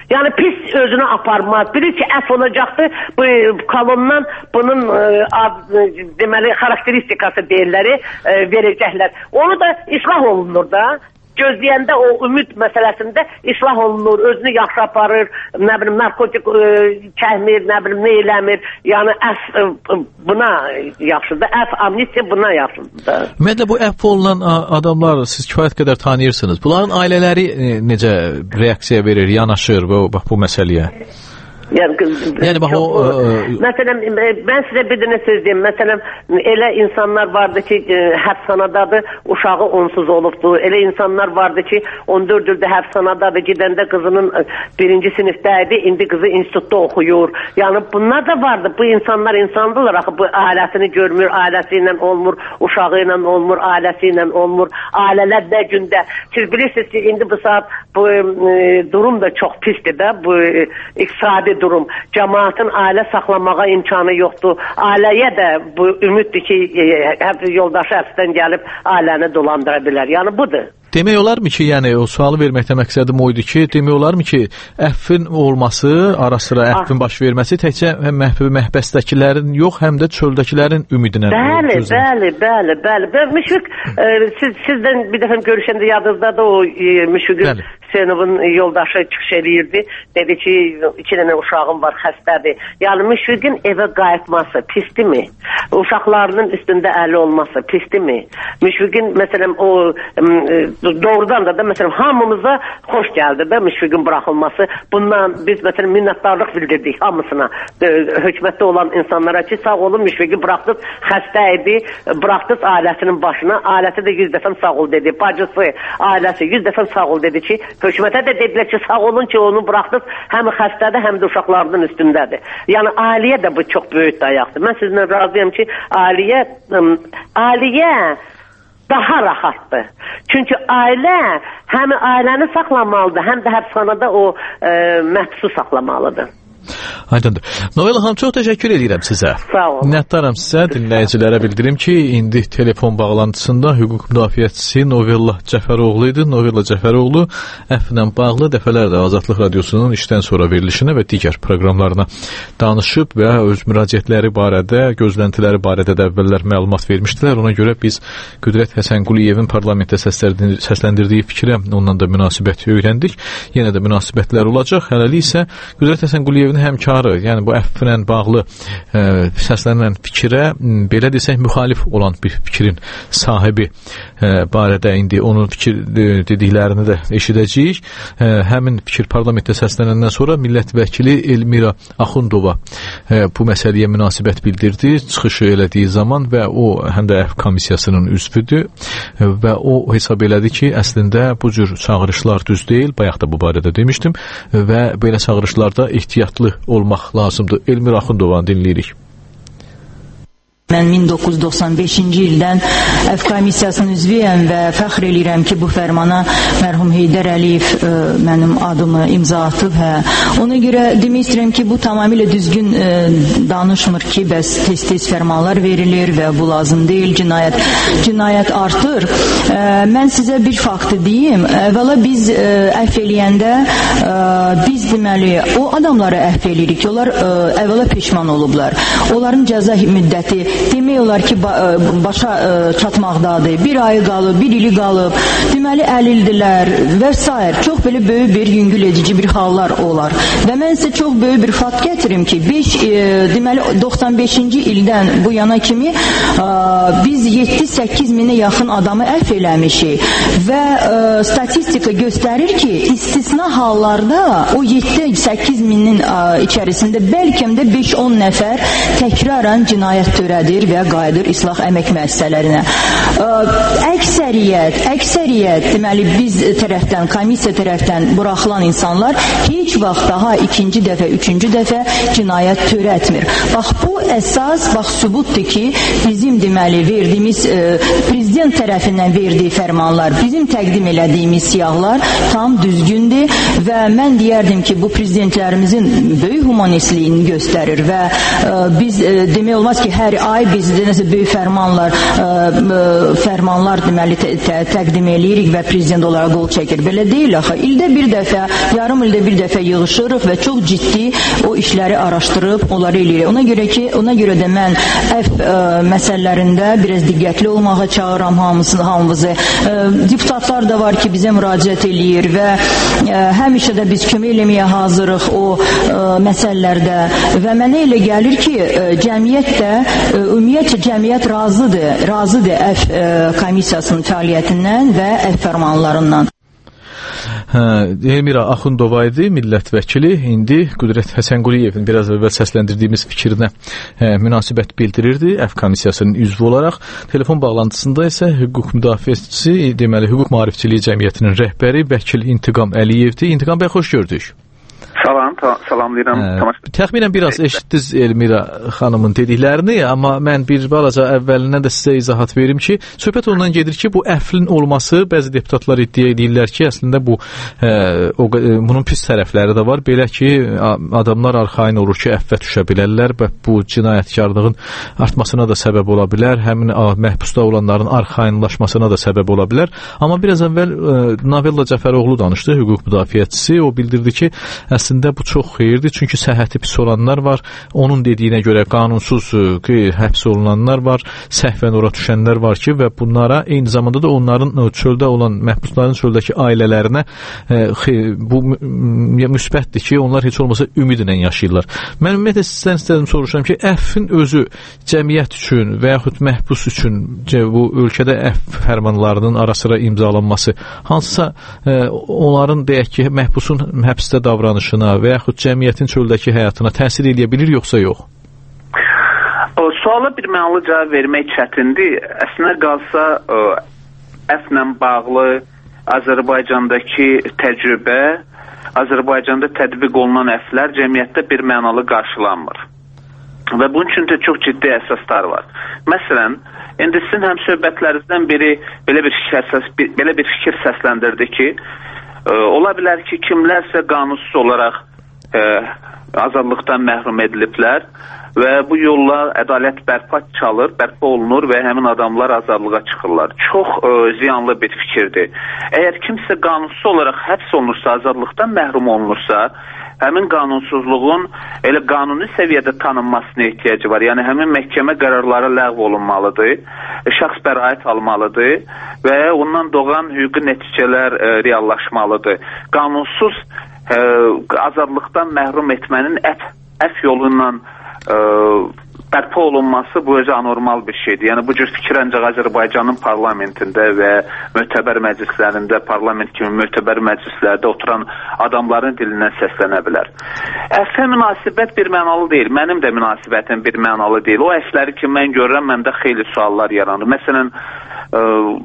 [SPEAKER 4] Yəni pis özünü aparmaz. Bilir ki, əf olacaqdır. Bu kolondan bunun e, ad, deməli xarakteristikası deyirləri e, verəcəklər. Onu da islah olunur da. Gözləyəndə o ümid məsələsində islah olunur, özünü yaxşı aparır, nə bilim narkotik e, çəkmir, nə bilim nə eləmir. Yəni əf e, buna yaxşıdır. Əf amnistiya buna yaxşıdır.
[SPEAKER 21] Ümumiyyətlə bu əf olunan adamlar siz kifayət qədər tanıyırsınız. Bunların ailələri e, necə reaksiya verir, yanaşır bu bax bu məsələyə?
[SPEAKER 4] Yəni,
[SPEAKER 21] yəni bax o ə...
[SPEAKER 4] məsələn mən sizə bir dənə söz deyim. Məsələn elə insanlar vardı ki, həbsxanadadır, uşağı onsuz olubdu. Elə insanlar vardı ki, on dörd ildə həbsxanadadır, gedəndə qızının birinci sinifdə idi, indi qızı institutda oxuyur. Yəni bunlar da vardı. Bu insanlar insandılar axı, bu ailəsini görmür, ailəsi ilə olmur, uşağı ilə olmur, ailəsi ilə olmur. Ailələr nə gündə. Siz bilirsiniz ki, indi bu saat bu e, durum da çox pisdir də, bu e, iqtisadi durum. Cəmaatın ailə saxlamağa imkanı yoxdur. Ailəyə də bu ümiddir ki, hep yoldaşı həbsdən gəlib ailəni dolandıra bilər. Yəni budur.
[SPEAKER 21] Demək olarmı ki, yəni o sualı verməkdə məqsədim oydu ki, demək olarmı ki, əffin olması, ara sıra əffin baş verməsi təkcə məhbəsdəkilərin yox, həm də çöldəkilərin ümidinə.
[SPEAKER 4] Bəli, bəli, bəli, bəli. Və Müşfiq, e, siz, sizdən bir dəfə görüşəndə yadınızda da o e, Müşfiqin Hüseynovun yoldaşı çıxış eləyirdi. Dedi ki, iki dənə uşağım var, xəstədir. Yəni Müşfiqin evə qayıtması pisdirmi? Uşaqlarının üstündə əli olması pisdirmi? Müşfiqin, məsələn, o e, doğrudan da da məsələn hamımıza xoş gəldi də Müşfiqin buraxılması. Bundan biz məsələn minnətdarlıq bildirdik hamısına, e, hökumətdə olan insanlara ki, sağ olun Müşfiqi buraxdınız, xəstə idi, buraxdınız ailəsinin başına, ailəsi də yüz dəfə sağ ol dedi, bacısı, ailəsi yüz dəfə sağ ol dedi ki, hökumətə də dedilər ki, sağ olun ki, onu buraxdınız, həm xəstədir, həm də uşaqlarının üstündədir. Yəni ailəyə də bu çox böyük dayaqdır. Mən sizinlə razıyam ki, ailəyə ailəyə daha rahatdır. Çünki ailə həm ailəni saxlamalıdır, həm də həbsxanada o e, məhbusu saxlamalıdır.
[SPEAKER 21] Aydındır. Novella xanım, çox təşəkkür edirəm sizə.
[SPEAKER 4] Sağ olun.
[SPEAKER 21] Minnətdaram sizə. Dinləyicilərə bildirim ki, indi telefon bağlantısında hüquq müdafiəçisi Novella Cəfəroğlu idi. Novella Cəfəroğlu əfvlə bağlı dəfələrlə Azadlıq Radiosunun işdən sonra verilişinə və digər proqramlarına danışıb və öz müraciətləri barədə, gözləntiləri barədə də əvvəllər məlumat vermişdilər. Ona görə biz Qüdrət Həsənquliyevin parlamentdə səsləndirdiyi fikrə ondan da münasibət öyrəndik. Yenə də münasibətlər olacaq. Hələlik isə Qüdrət Həsənquliyevin həmkarı, yəni bu əfvlə bağlı ə, səslənilən fikrə, belə desək, müxalif olan bir fikrin sahibi ə, barədə indi onun fikir dediklərini də eşidəcəyik. Ə, həmin fikir parlamentdə səslənəndən sonra millət vəkili Elmira Axundova ə, bu məsələyə münasibət bildirdi, çıxışı elədiyi zaman və o həm də əf komissiyasının üzvüdür ə, və o hesab elədi ki, əslində bu cür çağırışlar düz deyil, bayaq da bu barədə demişdim və belə çağırışlarda ehtiyatlı olmaq lazımdır. Elmira Axundovanı dinləyirik.
[SPEAKER 11] Mən min doqquz yüz doxsan beşinci ildən əf komissiyasının üzvüyəm və fəxr eləyirəm ki, bu fərmana mərhum Heydər Əliyev ə, mənim adımı imza atıb. Hə. Ona görə demək istəyirəm ki, bu tamamilə düzgün ə, danışmır ki, bəs tez-tez fərmanlar verilir və bu lazım deyil, cinayət cinayət artır. Ə, mən sizə bir faktı deyim. Əvvəla biz ə, əf eləyəndə ə, biz deməli o adamları əf eləyirik ki, onlar ə, əvvəla peşman olublar. Onların cəza müddəti demək olar ki, başa çatmaqdadır. Bir ayı qalıb, bir ili qalıb, deməli əlildilər və s. Çox belə böyük bir yüngül edici bir hallar olar. Və mən sizə çox böyük bir fakt gətirim ki, beş, e, deməli doxsan beşinci ildən bu yana kimi e, biz yeddi səkkiz minə yaxın adamı əf eləmişik və e, statistika göstərir ki, istisna hallarda o yeddi səkkiz minin e, içərisində bəlkə də beş on nəfər təkrarən cinayət törədir və qayıdır islah əmək müəssisələrinə. Əksəriyyət, əksəriyyət, deməli biz tərəfdən, komissiya tərəfdən buraxılan insanlar heç vaxt daha ikinci dəfə, üçüncü dəfə cinayət törətmir. Bax, bu əsas, bax, sübutdur ki, bizim deməli verdiyimiz, e, prezident tərəfindən verdiyi fərmanlar, bizim təqdim elədiyimiz siyahlar tam düzgündür və mən deyərdim ki, bu prezidentlərimizin böyük humanistliyini göstərir və e, biz e, demək olmaz ki, hər ay biz nəsə böyük fərmanlar ə, ə, fərmanlar deməli tə, tə, təqdim eləyirik və prezident olaraq qol çəkir. Belə deyil axı. İldə bir dəfə, yarım ildə bir dəfə yığışırıq və çox ciddi o işləri araşdırıb onları eləyirik. Ona görə ki, ona görə də mən əf ə, məsələlərində biraz diqqətli olmağa çağıram hamısını, hamımızı. Ə, deputatlar da var ki, bizə müraciət eləyir və ə, həmişə də biz kömək eləməyə hazırıq o ə, məsələlərdə və mənə elə gəlir ki, ə, cəmiyyət də, ə, ümumiyyətcə cəmiyyət razıdır, razıdır əf ə, komissiyasının fəaliyyətindən və əf fərmanlarından.
[SPEAKER 21] Hə, Elmira Axundova idi, millət vəkili. İndi Qüdrət Həsənquliyevin biraz əvvəl səsləndirdiyimiz fikrinə hə, münasibət bildirirdi əf komissiyasının üzvü olaraq. Telefon bağlantısında isə hüquq müdafiəçisi, deməli hüquq maarifçiliyi cəmiyyətinin rəhbəri vəkil İntiqam Əliyevdir. İntiqam bəy, xoş gördük.
[SPEAKER 5] Salam, salamlayıram.
[SPEAKER 21] Hə, təxminən biraz eşitdiniz Elmira xanımın dediklərini, amma mən bir balaca əvvəlindən də sizə izahat verim ki, söhbət ondan gedir ki, bu əflin olması, bəzi deputatlar iddia edirlər ki, əslində bu ə, o, bunun pis tərəfləri də var. Belə ki, adamlar arxayın olur ki, əffə düşə bilərlər və bu cinayətkarlığın artmasına da səbəb ola bilər, həmin ə, məhbusda olanların arxayınlaşmasına da səbəb ola bilər. Amma biraz əvvəl ə, Navella Cəfəroğlu danışdı, hüquq müdafiəçisi. O bildirdi ki, əslində bu çox xeyirdir, çünki səhhəti pis olanlar var, onun dediyinə görə qanunsuz ki, həbs olunanlar var, səhvən ora düşənlər var ki, və bunlara eyni zamanda da onların çöldə olan məhbusların çöldəki ailələrinə e, bu müsbətdir ki, onlar heç olmasa ümidlə yaşayırlar. Mən ümumiyyətlə sizdən istədim soruşam ki, əffin özü cəmiyyət üçün və yaxud məhbus üçün bu ölkədə əff fərmanlarının ara sıra imzalanması hansısa e, onların deyək ki, məhbusun həbsdə davranışına və yaxud cəmiyyətin çöldəki həyatına təsir edə bilir, yoxsa yox?
[SPEAKER 5] O suala bir mənalı cavab vermək çətindir. Əslində qalsa əflə bağlı Azərbaycandakı təcrübə, Azərbaycanda tətbiq olunan əflər cəmiyyətdə bir mənalı qarşılanmır. Və bunun üçün də çox ciddi əsaslar var. Məsələn, indi sizin həm söhbətlərinizdən biri belə bir fikir, belə bir fikir səsləndirdi ki, ola bilər ki, kimlərsə qanunsuz olaraq e, azadlıqdan məhrum ediliblər və bu yolla ədalət bərpa çalır, bərpa olunur və həmin adamlar azadlığa çıxırlar. Çox e, ziyanlı bir fikirdir. Əgər kimsə qanunsuz olaraq həbs olunursa, azadlıqdan məhrum olunursa, həmin qanunsuzluğun elə qanuni səviyyədə tanınmasına ehtiyacı var. Yəni, həmin məhkəmə qərarları ləğv olunmalıdır, şəxs bəraət almalıdır və ondan doğan hüquqi nəticələr e, reallaşmalıdır. Qanunsuz e, azadlıqdan məhrum etmənin əf, əf yolu ilə e, bərpa olunması bu özü anormal bir şeydir. Yəni, bu cür fikir ancaq Azərbaycanın parlamentində və mötəbər məclislərində, parlament kimi mötəbər məclislərdə oturan adamların dilindən səslənə bilər. Əfə münasibət bir mənalı deyil. Mənim də münasibətim bir mənalı deyil. O əfləri ki, mən görürəm, məndə xeyli suallar yaranır. Məsələn, ə,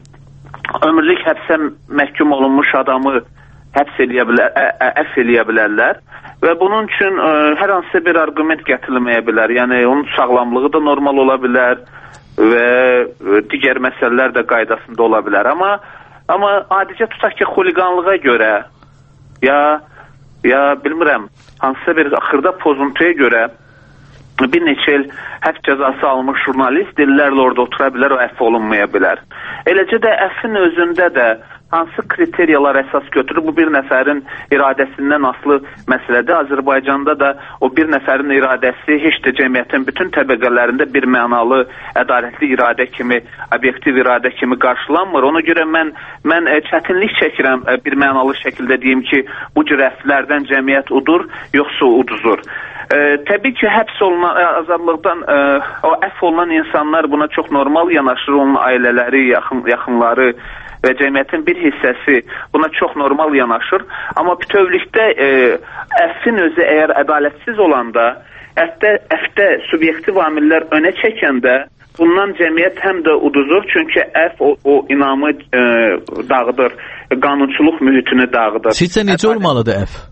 [SPEAKER 5] ömürlük həbsə məhkum olunmuş adamı həbs eləyə bilər, ə, ə, əf eləyə bilərlər. Və bunun üçün ə, hər hansısa bir arqument gətirilməyə bilər. Yəni, onun sağlamlığı da normal ola bilər və ə, digər məsələlər də qaydasında ola bilər. Amma, amma adicə tutaq ki, xuliqanlığa görə ya, ya bilmirəm, hansısa bir axırda pozuntuya görə bir neçə il həbs cəzası almış jurnalist dillərlə orada otura bilər, o əff olunmaya bilər. Eləcə də əffin özündə də hansı kriteriyalar əsas götürür? Bu bir nəfərin iradəsindən asılı məsələdir. Azərbaycanda da o bir nəfərin iradəsi heç də cəmiyyətin bütün təbəqələrində bir mənalı, ədalətli iradə kimi, obyektiv iradə kimi qarşılanmır. Ona görə mən, mən çətinlik çəkirəm bir mənalı şəkildə deyim ki, bu cür əflərdən cəmiyyət udur, yoxsa uduzur. Ə, təbii ki, həbs olunan, azadlıqdan ə, o əff olunan insanlar buna çox normal yanaşır, onun ailələri, yaxın, yaxınları və cəmiyyətin bir hissəsi buna çox normal yanaşır. Amma bütövlükdə e, əffin özü əgər ədalətsiz olanda, əfdə, əfdə subyektiv amillər önə çəkəndə bundan cəmiyyət həm də uduzur, çünki əff o, o inamı e, dağıdır, qanunçuluq mühitini dağıdır.
[SPEAKER 21] Sizcə necə olmalıdır əff?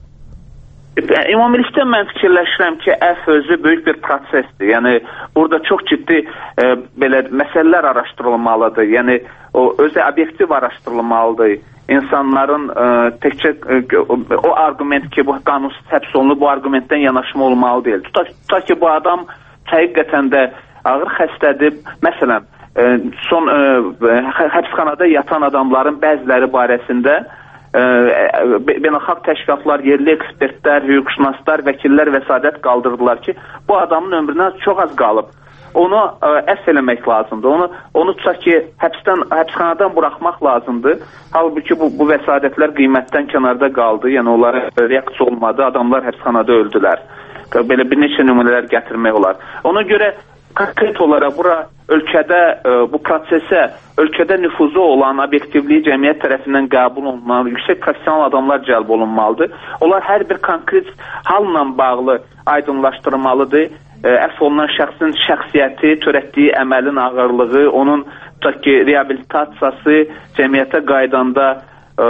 [SPEAKER 5] Ümumilikdə mən fikirləşirəm ki, əff özü böyük bir prosesdir. Yəni, burada çox ciddi e, belə məsələlər araşdırılmalıdır. Yəni, o özü obyektiv araşdırılmalıdır. İnsanların e, təkcə e, o argument ki, bu qanunsuz həbs olunur, bu argumentdən yanaşma olmalı deyil. Tutaq, tutaq ki, bu adam həqiqətən də ağır xəstədir. Məsələn, e, son e, həbsxanada yatan adamların bəziləri barəsində e, beynəlxalq təşkilatlar, yerli ekspertlər, hüquqşünaslar, vəkillər vəsadət qaldırdılar ki, bu adamın ömründən çox az qalıb. Onu ə, əfv eləmək lazımdır. Onu onu tutaq ki, həbsdən həbsxanadan buraxmaq lazımdır. Halbuki bu bu vəsadətlər qiymətdən kənarda qaldı. Yəni onlara reaksiya olmadı. Adamlar həbsxanada öldülər. Belə bir neçə nümunələr gətirmək olar. Ona görə konkret olaraq bura ölkədə ə, bu prosesə ölkədə nüfuzu olan obyektivliyi cəmiyyət tərəfindən qəbul olunmalı, yüksək professional adamlar cəlb olunmalıdır. Onlar hər bir konkret halla bağlı aydınlaşdırılmalıdır. Əfv olunan şəxsin şəxsiyyəti, törətdiyi əməlin ağırlığı, onun tutaq ki, reabilitasiyası, cəmiyyətə qaydanda ə,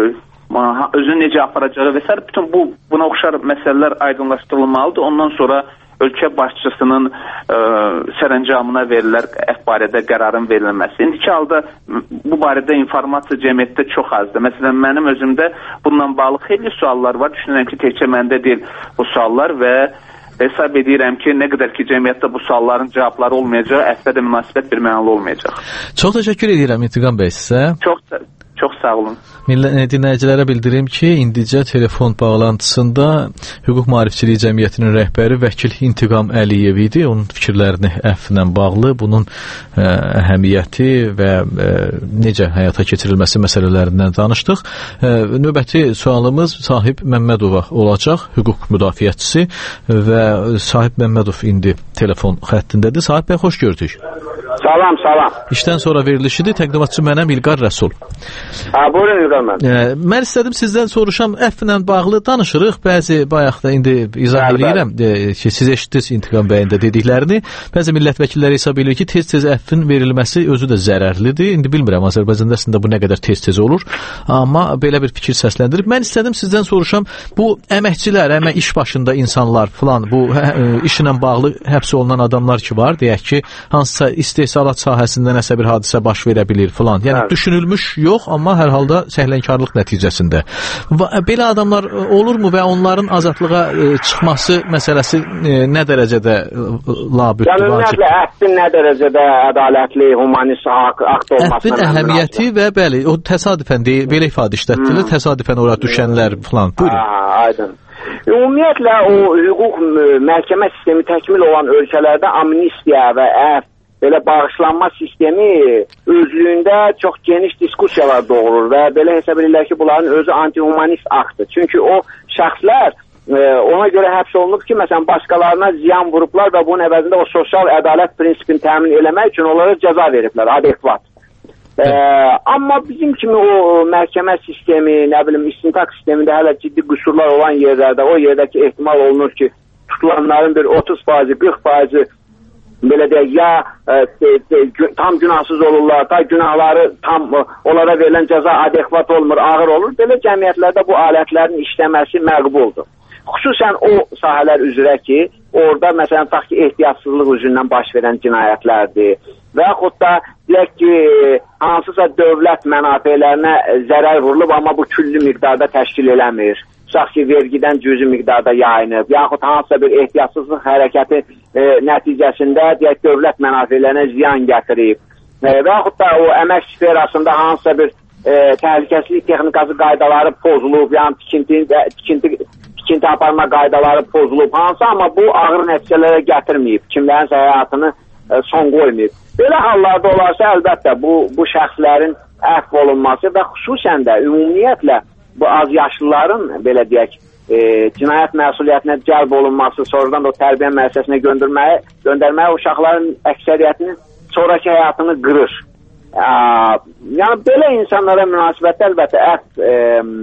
[SPEAKER 5] özünü necə aparacağı və s. bütün bu buna oxşar məsələlər aydınlaşdırılmalıdır. Ondan sonra ölkə başçısının ə, sərəncamına verilər əfv barədə qərarın verilməsi. İndiki halda bu barədə informasiya cəmiyyətdə çox azdır. Məsələn, mənim özümdə bununla bağlı xeyli suallar var. Düşünürəm ki, təkcə məndə deyil bu suallar və hesab edirəm ki, nə qədər ki, cəmiyyətdə bu sualların cavabları olmayacaq, əfvə də münasibət bir mənalı olmayacaq.
[SPEAKER 21] Çox təşəkkür edirəm İntiqam bəy sizə.
[SPEAKER 5] Çox, çox sağ olun.
[SPEAKER 21] Dinləyicilərə bildirim ki, indicə telefon bağlantısında Hüquq Maarifçiliyi Cəmiyyətinin rəhbəri vəkil İntiqam Əliyev idi. Onun fikirlərini əfvlə bağlı, bunun ə, əhəmiyyəti və ə, necə həyata keçirilməsi məsələlərindən danışdıq. Ə, növbəti sualımız Sahib Məmmədova olacaq, hüquq müdafiəçisi və Sahib Məmmədov indi telefon xəttindədir. Sahib bəy, xoş gördük.
[SPEAKER 1] Salam, salam.
[SPEAKER 21] İşdən sonra verilişidir. Təqdimatçı mənəm İlqar Rəsul.
[SPEAKER 1] Ha, buyurun İlqar mən.
[SPEAKER 21] E, mən istədim sizdən soruşam, əfvlə bağlı danışırıq. Bəzi bayaq da indi izah edirəm e, ki, siz eşitdiniz İntiqam bəyin də dediklərini. Bəzi millət vəkilləri hesab edir ki, tez-tez əfvin verilməsi özü də zərərlidir. İndi bilmirəm, Azərbaycanda əslində bu nə qədər tez-tez olur. Amma belə bir fikir səsləndirib. Mən istədim sizdən soruşam, bu əməkçilər, əmək iş başında insanlar filan, bu hə, işlə bağlı həbs olunan adamlar ki var, deyək ki, hansısa istehsalat sahəsində nəsə bir hadisə baş verə bilir filan. Yəni hə. Düşünülmüş yox, amma hər halda səhlənkarlıq nəticəsində. Belə adamlar olurmu və onların azadlığa e, çıxması məsələsi e, nə dərəcədə labüddür?
[SPEAKER 1] Yəni ümumiyyətlə əfvin nə dərəcədə ədalətli, humanist akt olması?
[SPEAKER 21] Əfvin əhəmiyyəti və bəli, o təsadüfən deyil, belə ifadə işlətdilir, hmm. təsadüfən ora düşənlər filan. Buyurun.
[SPEAKER 1] Ha, aydın. Ümumiyyətlə o hüquq məhkəmə sistemi təkmil olan ölkələrdə amnistiya və əfv belə bağışlanma sistemi özlüyündə çox geniş diskussiyalar doğurur və belə hesab edirlər ki, bunların özü antihumanist aktdır. Çünki o şəxslər e, ona görə həbs olunub ki, məsələn, başqalarına ziyan vurublar və bunun əvəzində o sosial ədalət prinsipini təmin eləmək üçün onlara cəza veriblər, adekvat. E, amma bizim kimi o məhkəmə sistemi, nə bilim, istintaq sistemində hələ ciddi qüsurlar olan yerlərdə, o yerdəki ehtimal olunur ki, tutulanların bir otuz faizi, qırx faizi belə deyək, ya e, e, tam günahsız olurlar, da günahları tam e, onlara verilən cəza adekvat olmur, ağır olur. Belə cəmiyyətlərdə bu alətlərin işləməsi məqbuldur. Xüsusən o sahələr üzrə ki, orada məsələn tax ki, ehtiyatsızlıq üzündən baş verən cinayətlərdir və yaxud da deyək ki, hansısa dövlət mənafələrinə zərər vurulub, amma bu külli miqdarda təşkil eləmir. Tutaq ki, vergidən cüzi miqdarda yayınıb, yaxud hansısa bir ehtiyatsızlıq hərəkəti e, nəticəsində deyək, dövlət mənafələrinə ziyan gətirib e, və yaxud da o əmək sferasında hansısa bir e, təhlükəsizlik texnikası qaydaları pozulub, yəni tikinti, tikinti, tikinti aparma qaydaları pozulub, hansı, amma bu ağır nəticələrə gətirməyib, kimlərin həyatını e, son qoymayıb. Belə hallarda olarsa, əlbəttə, bu, bu şəxslərin əfv olunması və xüsusən də ümumiyyətlə bu az yaşlıların, belə deyək, e, cinayət məsuliyyətinə cəlb olunması, sonradan da o tərbiyə müəssisəsinə göndərməyə, göndərməyə uşaqların əksəriyyətinin sonraki həyatını qırır. E, yəni, belə insanlara münasibətdə əlbəttə əfv e,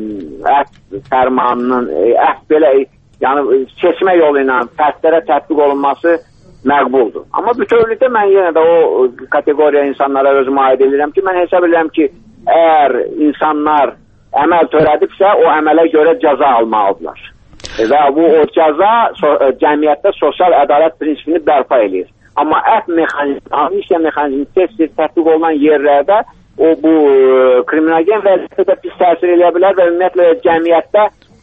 [SPEAKER 1] əfv fərmanının, e, əfv belə, yəni seçmə yolu ilə fərdlərə tətbiq olunması məqbuldur. Amma bütövlükdə mən yenə də o kateqoriya insanlara özümü aid edirəm ki, mən hesab edirəm ki, əgər insanlar əməl törədibsə, o əmələ görə cəza almalıdırlar. E, və bu o cəza so, cəmiyyətdə sosial ədalət prinsipini bərpa edir. Amma əfv mexanizmi, amnistiya mexanizmi tez-tez tətbiq olunan yerlərdə o bu kriminogen vəziyyətə də pis təsir edə bilər və ümumiyyətlə cəmiyyətdə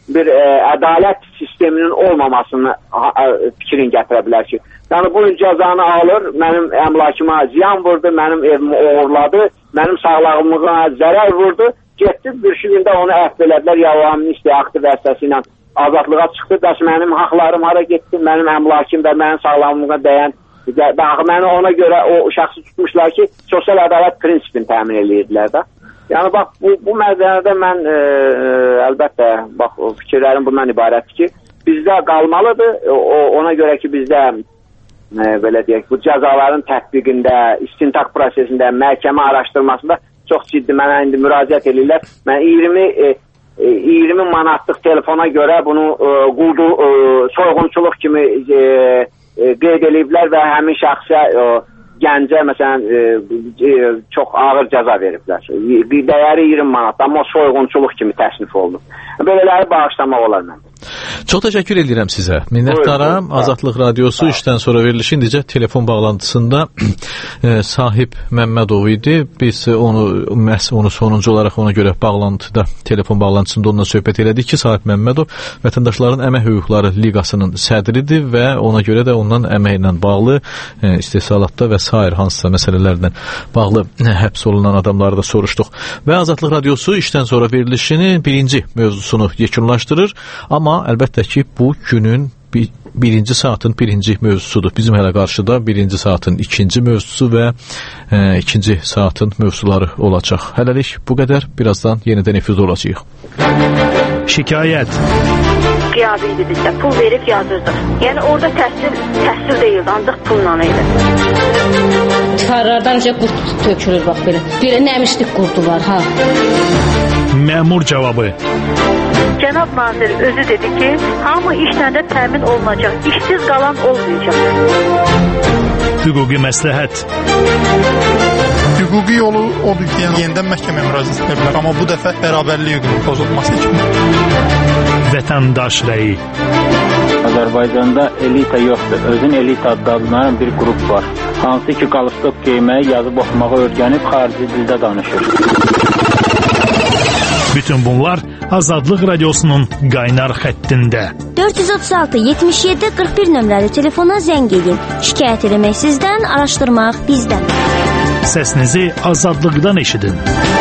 [SPEAKER 1] bir ə, ədalət sisteminin olmamasını ə, fikrin gətirə bilər ki, yəni bu cəzanı alır, mənim əmlakıma ziyan vurdu, mənim evimi oğurladı, mənim sağlığımlığa zərər vurdu, getdi, bir şübhündə onu əhv elədilər, ya o amnistiya aktı vəsitəsilə azadlığa çıxdı, bəs mənim haqlarım hara getdi, mənim əmlakım və mənim sağlamlığıma dəyən, məni ona görə o şəxsi tutmuşlar ki, sosial ədalət prinsipini təmin edirdilər də. Yəni, bax, bu, bu məzələdə mən e, əlbəttə, bax, fikirlərim bundan ibarətdir ki, bizdə qalmalıdır, o, ona görə ki, bizdə e, belə deyək, bu cəzaların tətbiqində, istintaq prosesində, məhkəmə araşdırmasında çox ciddi mənə indi müraciət edirlər. Mən iyirmi e, iyirmi manatlıq telefona görə bunu e, quldu, e, soyğunçuluq kimi e, e, qeyd ediblər və həmin şəxsə e, gəncə məsələn e, e, çox ağır cəza veriblər. Dəyəri iyirmi manat, amma soyğunçuluq kimi təsnif olunub. Belələri bağışlamaq olar məndə.
[SPEAKER 21] Çox təşəkkür edirəm sizə. Minnətdaram. Azadlıq Radiosu işdən sonra verilişi indicə telefon bağlantısında e, Sahib Məmmədov idi. Biz onu məhz onu sonuncu olaraq ona görə bağlantıda, telefon bağlantısında onunla söhbət elədik ki, Sahib Məmmədov Vətəndaşların Əmək Hüquqları Liqasının sədridir və ona görə də ondan əməklə bağlı e, istehsalatda və sair hansısa məsələlərlə bağlı e, həbs olunan adamları da soruşduq. Və Azadlıq Radiosu işdən sonra verilişinin birinci mövzusunu yekunlaşdırır. Amma əlbəttə ki, bu günün bir, birinci saatın birinci mövzusudur. Bizim hələ qarşıda birinci saatın ikinci mövzusu və e, ikinci saatın mövzuları olacaq. Hələlik bu qədər. Birazdan yenidən efirdə olacağıq.
[SPEAKER 15] Şikayət.
[SPEAKER 16] Qiyabi idi bizdə. Pul verib yazırdı. Yəni orada təhsil, təhsil deyildi, ancaq pulla idi.
[SPEAKER 3] Çıxarlardan necə qurt tökülür, bax belə. Belə nəmişlik qurdu var, ha.
[SPEAKER 15] Məmur cavabı.
[SPEAKER 16] Cənab nazir özü dedi ki, hamı işləndə təmin olunacaq, işsiz qalan olmayacaq.
[SPEAKER 15] Hüquqi məsləhət.
[SPEAKER 17] Hüquqi yolu odur ki, yəni yenidən məhkəməyə müraciət edə bilər, amma bu dəfə bərabərlik hüququnun pozulması kimi.
[SPEAKER 15] Vətəndaş rəyi.
[SPEAKER 18] Azərbaycanda elita yoxdur. Özün elita adlanan bir qrup var. Hansı ki, qalstok geyməyi, yazıb oxumağı öyrənib xarici dildə danışır.
[SPEAKER 15] Bütün bunlar Azadlıq Radiosunun qaynar xəttində.
[SPEAKER 19] dörd yüz otuz altı yetmiş yeddi qırx bir nömrəli telefona zəng edin. Şikayət eləmək sizdən, araşdırmaq bizdən.
[SPEAKER 15] Səsinizi Azadlıqdan eşidin.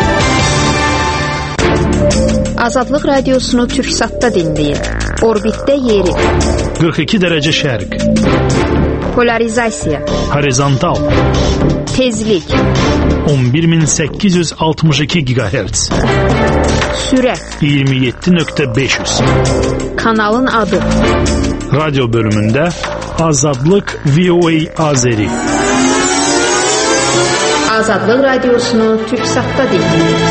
[SPEAKER 2] Azadlıq Radiosunu Türksatda dinləyin. Orbitdə yeri.
[SPEAKER 15] qırx iki dərəcə şərq.
[SPEAKER 2] Polarizasiya.
[SPEAKER 15] Horizontal.
[SPEAKER 2] Tezlik.
[SPEAKER 15] on bir min səkkiz yüz altmış iki gigahertz.
[SPEAKER 2] Sürət.
[SPEAKER 15] iyirmi yeddi nöqtə beş yüz.
[SPEAKER 2] Kanalın adı.
[SPEAKER 15] Radyo bölümündə Azadlıq V O A Azeri.
[SPEAKER 2] Azadlıq Radiosunu Türksatda dinləyin.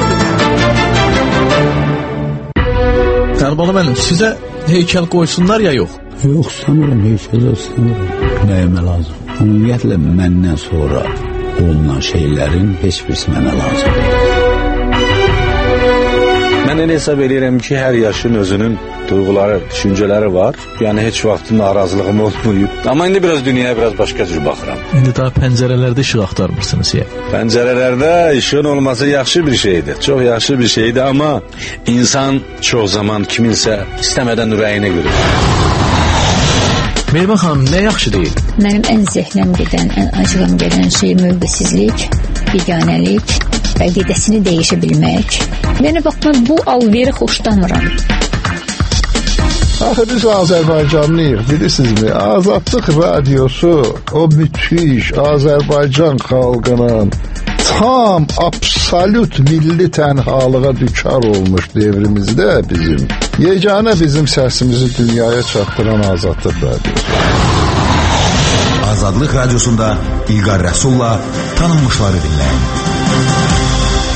[SPEAKER 21] Tərbalı mənim, sizə heykəl qoysunlar ya yox?
[SPEAKER 7] Yox, sanırım heykəl istəmirəm. Nəyimə lazım? Ümumiyyətlə məndən sonra olunan şeylərin heç birisi mənə lazım deyil.
[SPEAKER 22] Mən elə hesab edirəm ki, hər yaşın özünün duyğuları, düşüncələri var. Yəni heç vaxt narazılığım olmayıb. Amma indi biraz dünyaya biraz başqa cür baxıram.
[SPEAKER 21] İndi daha pəncərələrdə işıq axtarmırsınız ya.
[SPEAKER 22] Pəncərələrdə işığın olması yaxşı bir şeydir. Çox yaxşı bir şeydir, amma insan çox zaman kiminsə istəmədən ürəyinə görür.
[SPEAKER 21] Mehman xanım, nə yaxşı deyil?
[SPEAKER 23] Mənim ən zehnəm gedən, ən acığım gedən şey mövqesizlik, biganəlik, əqidəsini dəyişə bilmək. Yəni, bax, mən bu alveri xoşlamıram.
[SPEAKER 12] Axı biz Azərbaycanlıyıq, bilirsinizmi? Azadlıq Radiosu o müthiş Azərbaycan xalqının tam, absolut milli tənhalığa düçar olmuş devrimizdə bizim, yeganə bizim səsimizi dünyaya çatdıran Azadlıq Radiosu.
[SPEAKER 24] Azadlıq Radiosunda İlqar Rəsulla tanınmışları dinləyin.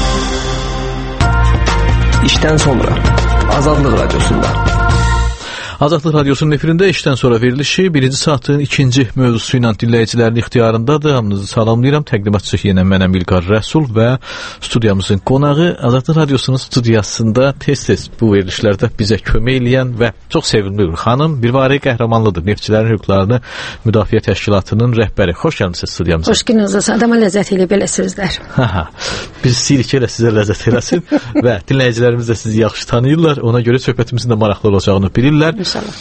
[SPEAKER 25] İşdən sonra Azadlıq Radiosunda.
[SPEAKER 21] Azadlıq Radiosunun efirində işdən sonra verilişi birinci saatın ikinci mövzusu ilə dinləyicilərin ixtiyarındadır. Hamınızı salamlayıram. Təqdimatçı yenə mənəm İlqar Rəsul və studiyamızın qonağı Azadlıq Radiosunun studiyasında tez-tez bu verilişlərdə bizə kömək eləyən və çox sevimli bir xanım, bir vari qəhrəmanlıdır. Neftçilərin hüquqlarını Müdafiə Təşkilatının rəhbəri. Xoş gəlmisiniz studiyamıza.
[SPEAKER 6] Xoş gəlmisiniz. Adama ləzzət elə belə sözlər.
[SPEAKER 21] Biz istəyirik elə sizə ləzzət eləsin və dinləyicilərimiz də sizi yaxşı tanıyırlar. Ona görə söhbətimizin də maraqlı olacağını bilirlər. İnşallah.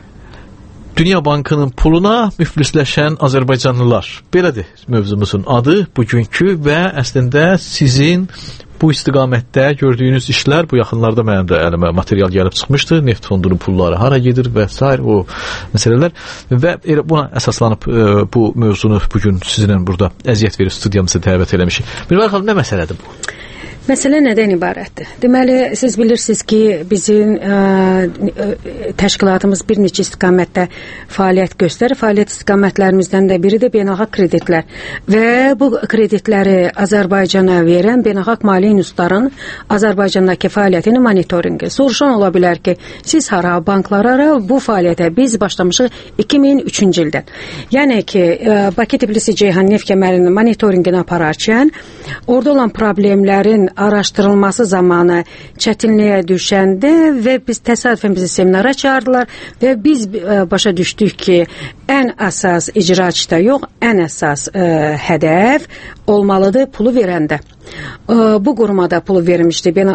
[SPEAKER 21] Dünya Bankının puluna müflisləşən Azərbaycanlılar. Belədir mövzumuzun adı bugünkü və əslində sizin bu istiqamətdə gördüyünüz işlər, bu yaxınlarda mənim də əlimə material gəlib çıxmışdı. Neft fondunun pulları hara gedir və s. o məsələlər və elə buna əsaslanıb e, bu mövzunu bugün sizinlə burada əziyyət verib studiyamıza dəvət eləmişik. Bir baxalım, nə məsələdir bu?
[SPEAKER 6] Məsələ nədən ibarətdir? Deməli, siz bilirsiniz ki, bizim ə, təşkilatımız bir neçə istiqamətdə fəaliyyət göstərir. Fəaliyyət istiqamətlərimizdən də biri də beynəlxalq kreditlər. Və bu kreditləri Azərbaycana verən beynəlxalq maliyyə institutlarının Azərbaycandakı fəaliyyətini monitoringi. Soruşan ola bilər ki, siz hara, banklar hara, bu fəaliyyətə biz başlamışıq iki min üçüncü ildən. Yəni ki, ə, Bakı-Tbilisi-Ceyhan neft kəmərinin monitoringini apararkən, orada olan problemlərin araşdırılması zamanı çətinliyə düşəndə və biz təsadüfən bizi seminara çağırdılar və biz ə, başa düşdük ki, ən əsas icraçıda yox, ən əsas ə, hədəf olmalıdır pulu verəndə. Ə, bu qurumada pulu vermişdi ben,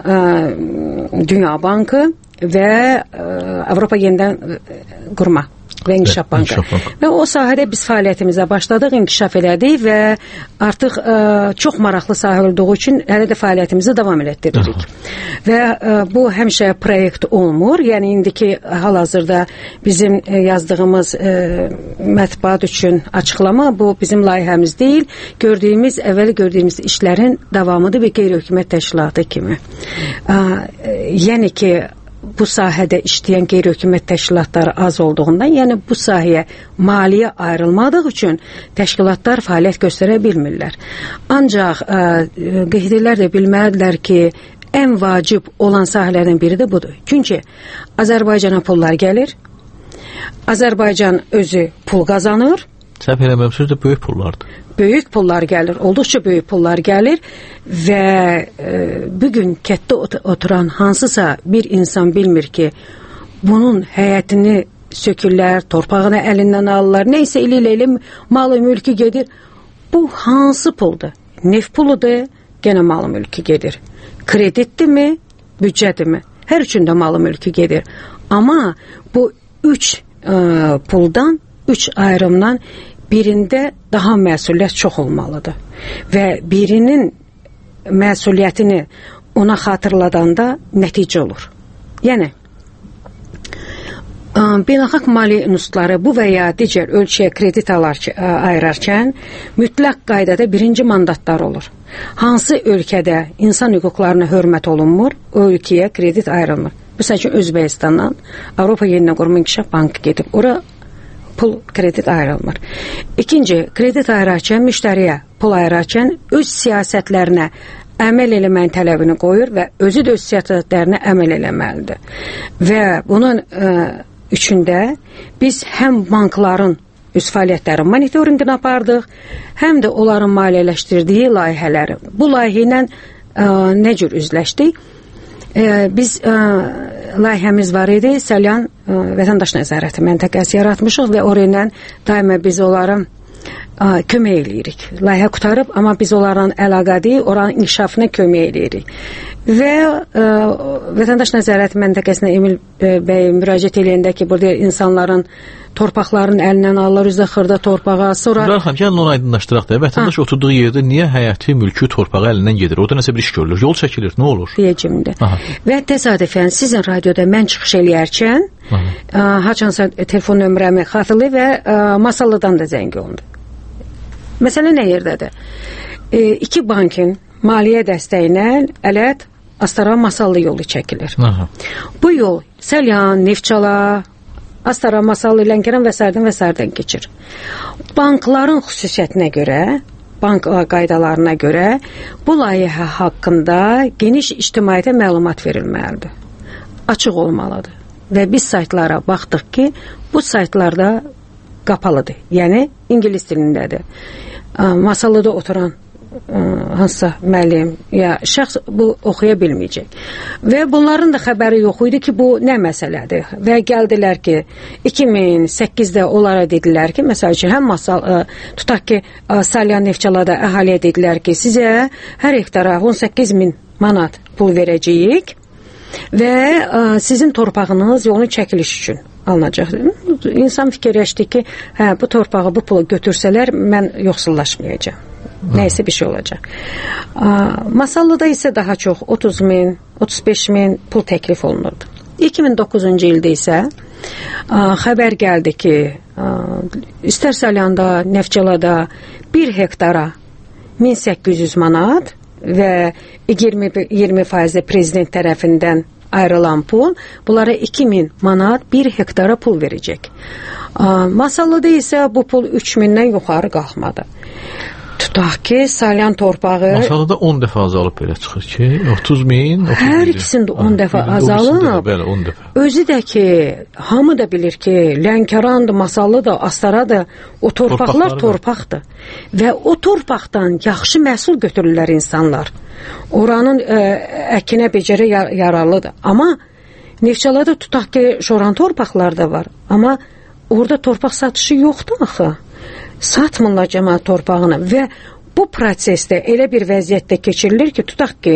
[SPEAKER 6] ə, Dünya Bankı və ə, Avropa Yenidən Qurma və İnkişaf Bankı. Və o sahədə biz fəaliyyətimizə başladıq, inkişaf elədik və artıq ə, çox maraqlı sahə olduğu üçün hələ də fəaliyyətimizi davam elətdiririk. Aha. Və ə, bu həmişə proyekt olmur. Yəni indiki hal-hazırda bizim ə, yazdığımız ə, mətbuat üçün açıqlama bu bizim layihəmiz deyil. Gördüyümüz, əvvəl gördüyümüz işlərin davamıdır və qeyri-hökumət təşkilatı kimi. Ə, yəni ki, bu sahədə işləyən qeyri-hökumət təşkilatları az olduğundan, yəni bu sahəyə maliyyə ayrılmadığı üçün təşkilatlar fəaliyyət göstərə bilmirlər. Ancaq ə, qeydilər də bilməlidirlər ki, ən vacib olan sahələrdən biri də budur. Çünki Azərbaycana pullar gəlir, Azərbaycan özü pul qazanır.
[SPEAKER 21] Səhv eləməmsiniz də böyük pullardır.
[SPEAKER 6] Böyük pullar gəlir, olduqca böyük pullar gəlir və e, bugün kətdə oturan hansısa bir insan bilmir ki, bunun həyətini sökürlər, torpağını əlindən alırlar, neysə elə elə malı mülkü gedir. Bu hansı puldur? Neft puludur, gene malı mülkü gedir. Kreditdir mi, büdcədir mi? Hər üçündə malı mülkü gedir. Amma bu üç e, puldan, üç ayrımdan birində daha məsuliyyət çox olmalıdır. Və birinin məsuliyyətini ona xatırladanda nəticə olur. Yəni, beynəlxalq maliyyə institutları bu və ya digər ölçüyə kredit alar, ayırarkən mütləq qaydada birinci mandatlar olur. Hansı ölkədə insan hüquqlarına hörmət olunmur, o ölkəyə kredit ayrılmır. Məsəl üçün Özbəkistandan Avropa Yenidən Qurma İnkişaf Bankı gedib, ora pul, kredit ayrılmır. İkinci, kredit ayırarkən, müştəriyə pul ayırarkən öz siyasətlərinə əməl eləməyin tələbini qoyur və özü də öz siyasətlərinə əməl eləməlidir. Və bunun ə, üçündə biz həm bankların öz fəaliyyətlərin monitoringini apardıq, həm də onların maliyyələşdirdiyi layihələri. Bu layihə ilə ə, nə cür üzləşdik? Ə, biz ə, layihəmiz var idi, Salyan ə, vətəndaş nəzarəti məntəqəsi yaratmışıq və orayla daima biz onlara ə, kömək eləyirik. Layihə qutarıb, amma biz onlarla əlaqədi, oranın inkişafına kömək eləyirik. Və ə, vətəndaş nəzarəti məntəqəsinə Emil bəy müraciət eləyəndə ki, burada insanların torpaqların əlindən alırlar, üzdə xırda torpağa, sonra...
[SPEAKER 21] İbrahim xanım, gəlin onu aydınlaşdıraq da, vətəndaş ha. oturduğu yerdə niyə həyəti, mülkü, torpağı əlindən gedir? Orada nəsə bir iş görülür, yol çəkilir, nə olur?
[SPEAKER 6] Deyəcimdir. Və təsadüfən sizin radioda mən çıxış eləyərkən, haçansa telefon nömrəmi xatırlı və ə, Masallıdan da zəng olundu. Məsələ nə yerdədir? E, iki bankin maliyyə dəstəyinə Ələt, Astara, Masallı yolu çəkilir. Aha. Bu yol Salyan, Neftçala, Astara, Masallı, Lənkəran və Sərdən və Sərdən keçir. Bankların xüsusiyyətinə görə, bank qaydalarına görə bu layihə haqqında geniş ictimaiyyətə məlumat verilməlidir. Açıq olmalıdır. və biz saytlara baxdıq ki, bu saytlarda qapalıdır. Yəni ingilis dilindədir. Masalada oturan hansısa müəllim ya şəxs bu oxuya bilməyəcək. Və bunların da xəbəri yox idi ki, bu nə məsələdir. Və gəldilər ki, iki min səkkizdə onlara dedilər ki, məsəl üçün həm masal tutaq ki, Salyan Neftçalada əhaliyə dedilər ki, sizə hər hektara on səkkiz min manat pul verəcəyik və sizin torpağınız yolun çəkiliş üçün alınacaq. İnsan fikirləşdi ki, hə, bu torpağı, bu pulu götürsələr mən yoxsullaşmayacağam. Nəysə bir şey olacaq. Masallıda isə daha çox otuz min, otuz beş min pul təklif olunurdu. iki min doqquzuncu ildə isə xəbər gəldi ki, istər Salyanda, Neftçalada bir hektara min səkkiz yüz manat və iyirmi faiz prezident tərəfindən ayrılan pul, bunlara iki min manat bir hektara pul verəcək. Masallıda isə bu pul üç mindən yuxarı qalxmadı. Tutaq ki, Salyan torpağı...
[SPEAKER 21] Masalada on dəfə azalıb belə çıxır ki, otuz min...
[SPEAKER 6] Hər ikisində on dəfə azalıb.
[SPEAKER 21] Bəli, on dəfə.
[SPEAKER 6] Özü də ki, hamı da bilir ki, Lənkərandır, Masallıdır, Astaradır, o torpaqlar torpaqdır. Və o torpaqdan yaxşı məhsul götürürlər insanlar. Oranın ə, əkinə becərə yar yararlıdır. Amma Neftçalada tutaq ki, şoran torpaqlar da var. Amma orada torpaq satışı yoxdur axı. Satmırlar cəmaət torpağını və bu prosesdə elə bir vəziyyətdə keçirilir ki, tutaq ki,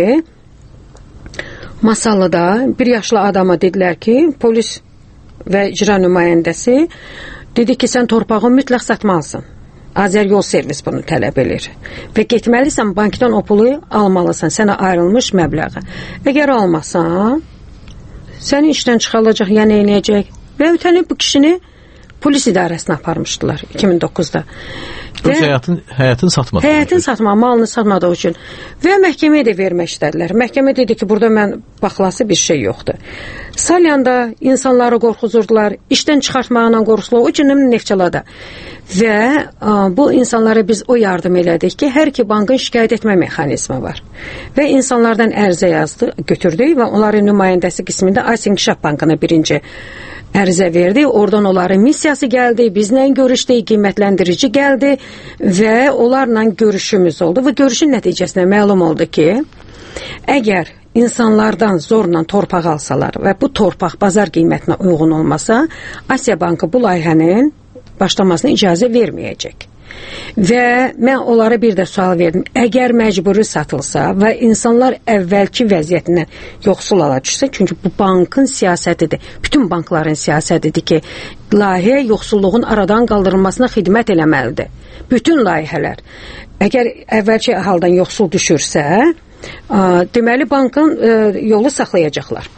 [SPEAKER 6] Masallıda bir yaşlı adama dedilər ki, polis və icra nümayəndəsi dedi ki, sən torpağı mütləq satmalısın. Azər Yol Servis bunu tələb edir. Və getməlisən, bankdan o pulu almalısan, sənə ayrılmış məbləği. Əgər almasan, səni işdən çıxarılacaq, yəni eləyəcək. Və ötəni bu kişini polis idarəsinə aparmışdılar iki min doqquzda.
[SPEAKER 21] Öz həyatın, həyatın satmadı.
[SPEAKER 6] Həyatın satma, malını satmadığı üçün. Və məhkəməyə də vermək istədilər. Məhkəmə dedi ki, burada mən baxlası bir şey yoxdur. Salyanda insanları qorxuzurdular, işdən çıxartmağına qorxusular, o cünüm Neftçalada. Və a, bu insanlara biz o yardım elədik ki, hər iki bankın şikayət etmə mexanizmi var. Və insanlardan ərizə yazdı, götürdük və onların nümayəndəsi qismində Aysinkişaf Bankına birinci ərizə verdi. Oradan onların missiyası gəldi, bizlə görüşdü, qiymətləndirici gəldi və onlarla görüşümüz oldu və görüşün nəticəsində məlum oldu ki, əgər insanlardan zorla torpaq alsalar və bu torpaq bazar qiymətinə uyğun olmasa, Asiya Bankı bu layihənin başlamasına icazə verməyəcək. Və mən onlara bir də sual verdim. Əgər məcburi satılsa və insanlar əvvəlki vəziyyətindən yoxsul hala düşsə, çünki bu bankın siyasətidir, bütün bankların siyasətidir ki, layihə yoxsulluğun aradan qaldırılmasına xidmət eləməlidir. Bütün layihələr. Əgər əvvəlki haldan yoxsul düşürsə, ə, deməli bankın ə, yolu saxlayacaqlar.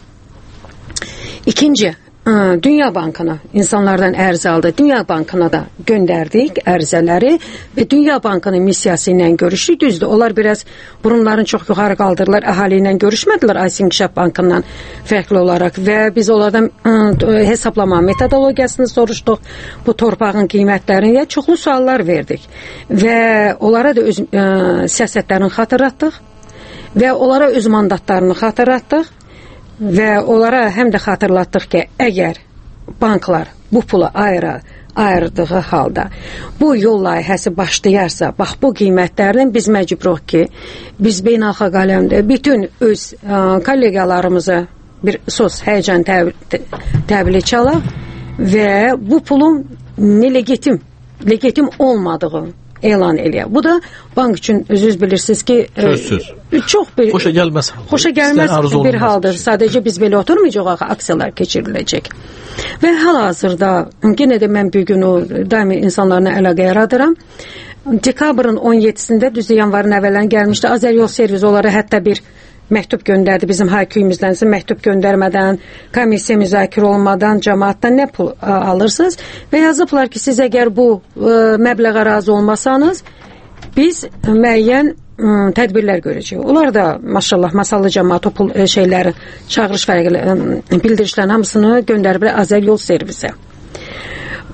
[SPEAKER 6] İkinci, Dünya Bankına insanlardan ərizə aldı. Dünya Bankına da göndərdik ərizələri və Dünya Bankının missiyası ilə görüşdük. Düzdür, onlar biraz burunlarını çox yuxarı qaldırdılar, əhali ilə görüşmədilər Aysinkişaf Bankından fərqli olaraq və biz onlardan ə, hesablama metodologiyasını soruşduq. Bu torpağın qiymətlərini, çoxlu suallar verdik və onlara da öz ə, siyasətlərini xatırlatdıq və onlara öz mandatlarını xatırlatdıq. Və onlara həm də xatırlatdıq ki, əgər banklar bu pulu ayıra, ayırdığı halda bu yol layihəsi başlayarsa, bax bu qiymətlərdən biz məcburuq ki, biz beynəlxalq aləmdə bütün öz ə, kollegalarımıza bir söz həyəcan təbliğ çalaq və bu pulun nə legitim, legitim olmadığı elan eləyək. Bu da bank üçün özünüz bilirsiniz ki,
[SPEAKER 21] Sözsüz.
[SPEAKER 6] E, çox bir
[SPEAKER 21] xoşa gəlməz.
[SPEAKER 6] Xoşa gəlməz bir haldır. Sadəcə biz belə oturmayacağıq, aksiyalar keçiriləcək. Və hal-hazırda yenə də mən bir gün o daimi insanlarla əlaqə yaradıram. Dekabrın on yeddisində düzdür, yanvarın əvvələn gəlmişdi. Azər Yol Servis onlara hətta bir məktub göndərdi bizim hakimimizdən, məktub göndərmədən, komissiya müzakirə olmadan cəmaatdan nə pul ə, alırsınız və yazıblar ki, siz əgər bu ə, məbləğə razı olmasanız, biz müəyyən ə, tədbirlər görəcəyik. Onlar da maşallah masallı cəmaat o pul ə, şeyləri, çağırış fərqli bildirişlərin hamısını göndəriblər Azər Yol Servisə.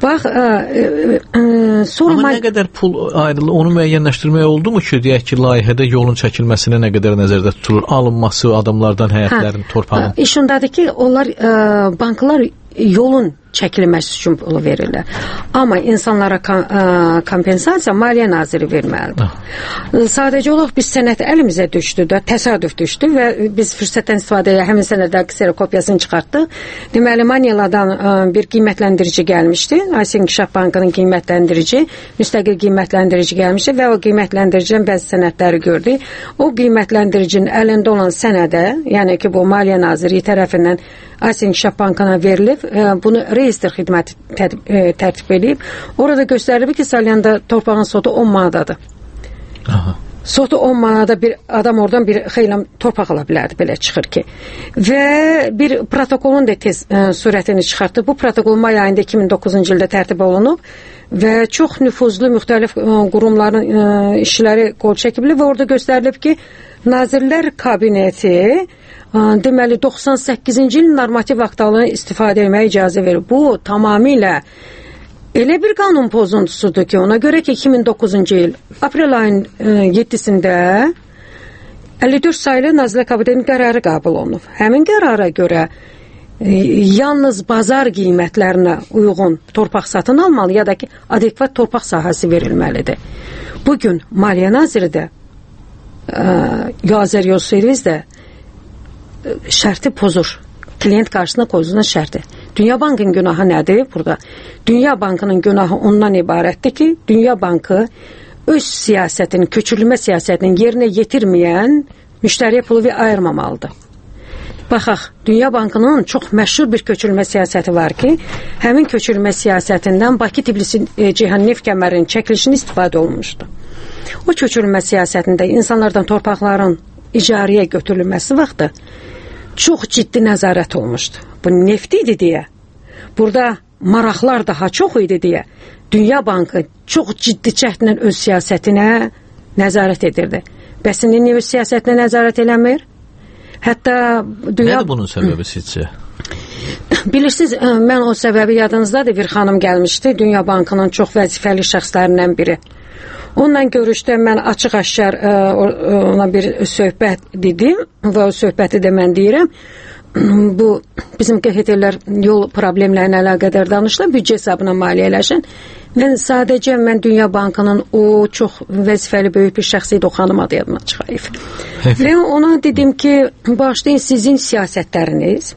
[SPEAKER 6] Bax, ə, ə, sonra
[SPEAKER 21] amma nə qədər pul ayrılır, onu müəyyənləşdirmək oldu mu ki, deyək ki, layihədə yolun çəkilməsinə nə qədər nəzərdə tutulur, alınması, adamlardan həyətlərin, hə, torpağın?
[SPEAKER 6] İş ondadır ki, onlar ə, banklar yolun çəkilməsi üçün pulu verirlər. Amma insanlara kompensasiya Maliyyə Naziri verməlidir. Sadəcə olaraq biz sənəd əlimizə düşdü də, təsadüf düşdü və biz fürsətdən istifadə edib həmin sənəddə kserokopyasını çıxartdıq. Deməli, Maniladan bir qiymətləndirici gəlmişdi. Asiya İnkişaf Bankının qiymətləndirici, müstəqil qiymətləndirici gəlmişdi və o qiymətləndirici bəzi sənədləri gördük. O qiymətlendiricinin əlində olan sənədə, yəni ki, bu Maliyyə Naziri tərəfindən Asiya İnkişaf Bankına verilib, bunu reestr xidməti tərtib edib. Orada göstərilib ki, Salyanda torpağın sotu on manadadır. Aha. Sotu on manada bir adam oradan bir xeyli torpaq ala bilərdi, belə çıxır ki. Və bir protokolun da tez ə, surətini çıxartdı. Bu protokol may ayında iki min doqquzuncu ildə tərtib olunub və çox nüfuzlu müxtəlif ə, qurumların ə, işləri qol çəkibli və orada göstərilib ki, Nazirlər Kabineti deməli doxsan səkkizinci il normativ aktalını istifadə etməyə icazə verir. Bu tamamilə elə bir qanun pozuntusudur ki, ona görə ki, iki min doqquzuncu il aprel ayın yeddisində əlli dörd saylı Nazirlər Kabinetinin qərarı qəbul olunub. Həmin qərara görə e, yalnız bazar qiymətlərinə uyğun torpaq satın almalı ya da ki, adekvat torpaq sahəsi verilməlidir. Bugün Maliyyə Naziri də Azər Yol Servis də şərti pozur. Klient qarşısına qoyduğunun şərti. Dünya Bankının günahı nədir burada? Dünya Bankının günahı ondan ibarətdir ki, Dünya Bankı öz siyasətinin, köçürülmə siyasətinin yerinə yetirməyən müştəriyə pulu ayırmamalıdır. Baxaq, Dünya Bankının çox məşhur bir köçürülmə siyasəti var ki, həmin köçürülmə siyasətindən Bakı-Tbilisi-Ceyhan neft kəmərinin çəkilişini istifadə olunmuşdu. O köçürülmə siyasətində insanlardan torpaqların icarəyə götürülməsi vaxtı çox ciddi nəzarət olmuşdu. Bu neft idi deyə, burada maraqlar daha çox idi deyə, Dünya Bankı çox ciddi cəhdlə öz siyasətinə nəzarət edirdi. Bəs indi öz siyasətinə nəzarət eləmir? Hətta dünya...
[SPEAKER 21] Nədir bunun səbəbi sizcə?
[SPEAKER 6] Bilirsiniz, mən o səbəbi yadınızdadır, bir xanım gəlmişdi, Dünya Bankının çox vəzifəli şəxslərindən biri. Onunla görüşdə mən açıq-aşkar ona bir söhbət dedim və o söhbəti də mən deyirəm. Bu bizim Q H T-lər yol problemlərinə əlaqədar danışdılar, büdcə hesabına maliyyələşən. Mən sadəcə mən Dünya Bankının o çox vəzifəli böyük bir şəxsi idi, o xanım adı yadıma çıxayıb. Və ona dedim ki, başlayın sizin siyasətləriniz,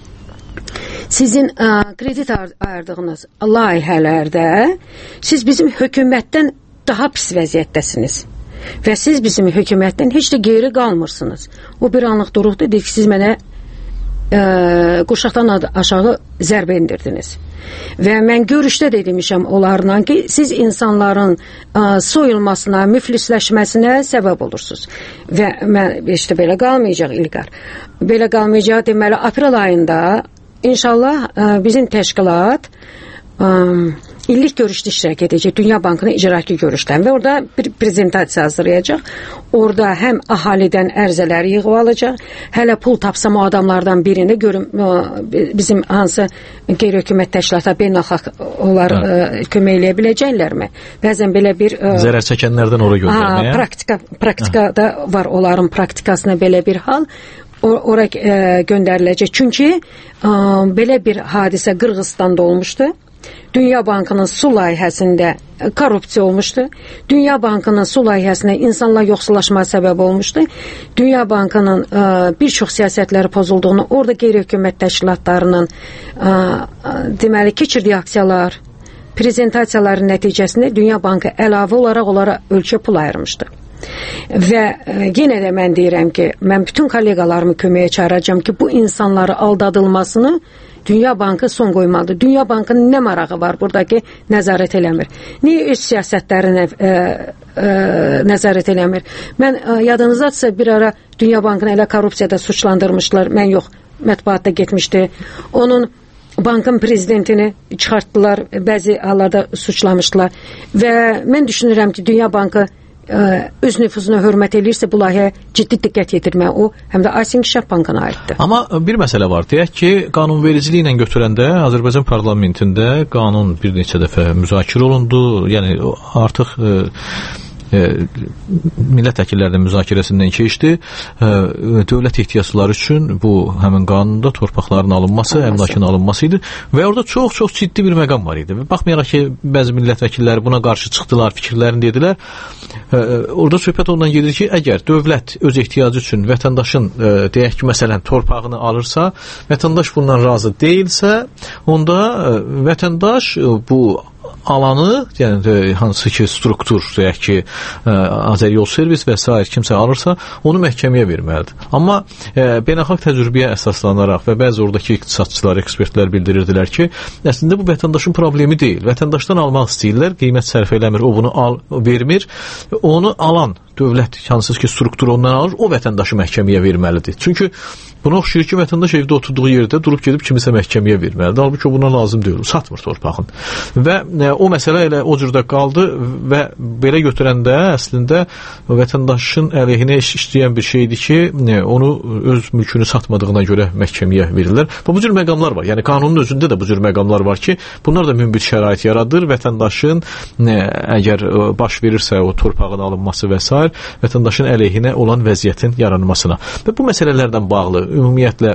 [SPEAKER 6] sizin ə, kredit ayırdığınız layihələrdə siz bizim hökumətdən daha pis vəziyyətdəsiniz və siz bizim hökumətdən heç də geri qalmırsınız. O bir anlıq duruqdur, deyik ki, siz mənə e, quşaqdan aşağı zərbə indirdiniz. Və mən görüşdə də demişəm onlarla ki, siz insanların e, soyulmasına, müflisləşməsinə səbəb olursunuz. Və mən işte belə qalmayacaq İlqar. Belə qalmayacaq deməli aprel ayında inşallah e, bizim təşkilat e, illik görüşdə iştirak edəcək Dünya Bankının icraçı görüşdən və orada bir prezentasiya hazırlayacaq. Orada həm ahalidən ərizələr yığıb alacaq, hələ pul tapsam o adamlardan birini görüm bizim hansı qeyri-hökumət təşkilatı beynəlxalq onlar ə, kömək eləyə biləcəklərmi? Bəzən belə bir ə,
[SPEAKER 21] zərər çəkənlərdən ora göndərməyə.
[SPEAKER 6] Praktika praktikada ha. var, onların praktikasına belə bir hal ora ə, göndəriləcək. Çünki ə, belə bir hadisə Qırğızstanda olmuşdu. Dünya Bankının su layihəsində korrupsiya olmuşdu. Dünya Bankının su layihəsində insanlar yoxsullaşma səbəb olmuşdu. Dünya Bankının ə, bir çox siyasətləri pozulduğunu, orada qeyri-hökumət təşkilatlarının ə, deməli keçirdiyi aksiyalar, prezentasiyaların nəticəsində Dünya Bankı əlavə olaraq onlara ölkə pul ayırmışdı. Və ə, yenə də mən deyirəm ki, mən bütün kollegalarımı köməyə çağıracağam ki, bu insanları aldadılmasını Dünya Bankı son qoymalıdır. Dünya Bankının nə marağı var buradakı nəzarət eləmir? Niyə öz siyasətlərinə ə, ə, nəzarət eləmir? Mən ə, yadınızdadırsa bir ara Dünya Bankını elə korrupsiyada suçlandırmışlar. Mən yox, mətbuatda getmişdi. Onun bankın prezidentini çıxartdılar, bəzi hallarda suçlamışdılar. Və mən düşünürəm ki, Dünya Bankı ə, öz nüfuzuna hörmət eləyirsə bu layihəyə ciddi diqqət yetirmək o həm də Asiya İnkişaf Bankına aiddir.
[SPEAKER 21] Amma bir məsələ var. Deyək ki, qanunvericiliyi ilə götürəndə Azərbaycan parlamentində qanun bir neçə dəfə müzakirə olundu. Yəni artıq ə, ə, millət vəkillərinin müzakirəsindən keçdi. Ə, dövlət ehtiyacları üçün bu həmin qanunda torpaqların alınması, əmlakın alınması idi və orada çox-çox ciddi bir məqam var idi. Baxmayaraq ki, bəzi millət vəkilləri buna qarşı çıxdılar, fikirlərini dedilər. Ə, orada söhbət ondan gedir ki, əgər dövlət öz ehtiyacı üçün vətəndaşın ə, deyək ki, məsələn, torpağını alırsa, vətəndaş bundan razı deyilsə, onda ə, vətəndaş ə, bu alanı, yəni də, hansı ki struktur, deyək ki, ə, Azəryol Servis və s. kimsə alırsa, onu məhkəməyə verməlidir. Amma ə, beynəlxalq təcrübəyə əsaslanaraq və bəzi oradakı iqtisadçılar, ekspertlər bildirirdilər ki, əslində bu vətəndaşın problemi deyil. Vətəndaşdan almaq istəyirlər, qiymət sərf eləmir, o bunu al, vermir. Onu alan dövlət, hansı ki struktur ondan alır, o vətəndaşı məhkəməyə verməlidir. Çünki buna oxşayır ki, vətəndaş evdə oturduğu yerdə durub gedib kimisə məhkəməyə verməlidir. Halbuki o buna lazım deyil, satmır torpağın. Və ə, o məsələ elə o cürdə qaldı və belə götürəndə əslində vətəndaşın əleyhinə işləyən bir şeydir ki, ə, onu öz mülkünü satmadığına görə məhkəməyə verirlər. Və bu cür məqamlar var. Yəni qanunun özündə də bu cür məqamlar var ki, bunlar da münbit şərait yaradır. Vətəndaşın ə, əgər ə, baş verirsə o torpağın alınması və s. vətəndaşın əleyhinə olan vəziyyətin yaranmasına. Və bu məsələlərdən bağlı ümumiyyətlə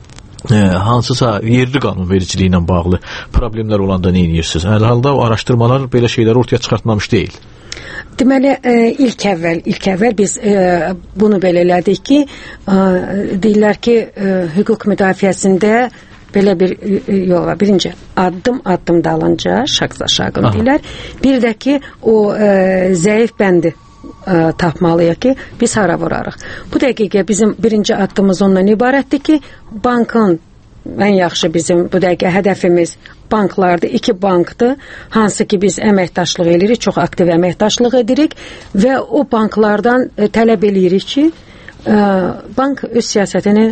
[SPEAKER 21] ə, hansısa yerli qanunvericiliyi ilə bağlı problemlər olanda nə edirsiniz? Hər halda o araşdırmalar belə şeyləri ortaya çıxartmamış deyil.
[SPEAKER 6] Deməli, ə, ilk əvvəl, ilk əvvəl biz ə, bunu belə elədik ki, ə, deyirlər ki, ə, hüquq müdafiəsində belə bir yol var. Birinci, addım addım dalınca, şaqza şaqın deyirlər. Bir də ki, o ə, zəif bəndi ə, tapmalıyıq ki, biz hara vurarıq. Bu dəqiqə bizim birinci addımız ondan ibarətdir ki, bankın ən yaxşı bizim bu dəqiqə hədəfimiz banklardır. İki bankdır, hansı ki biz əməkdaşlıq edirik, çox aktiv əməkdaşlıq edirik və o banklardan ə, tələb edirik ki, ə, bank öz siyasətini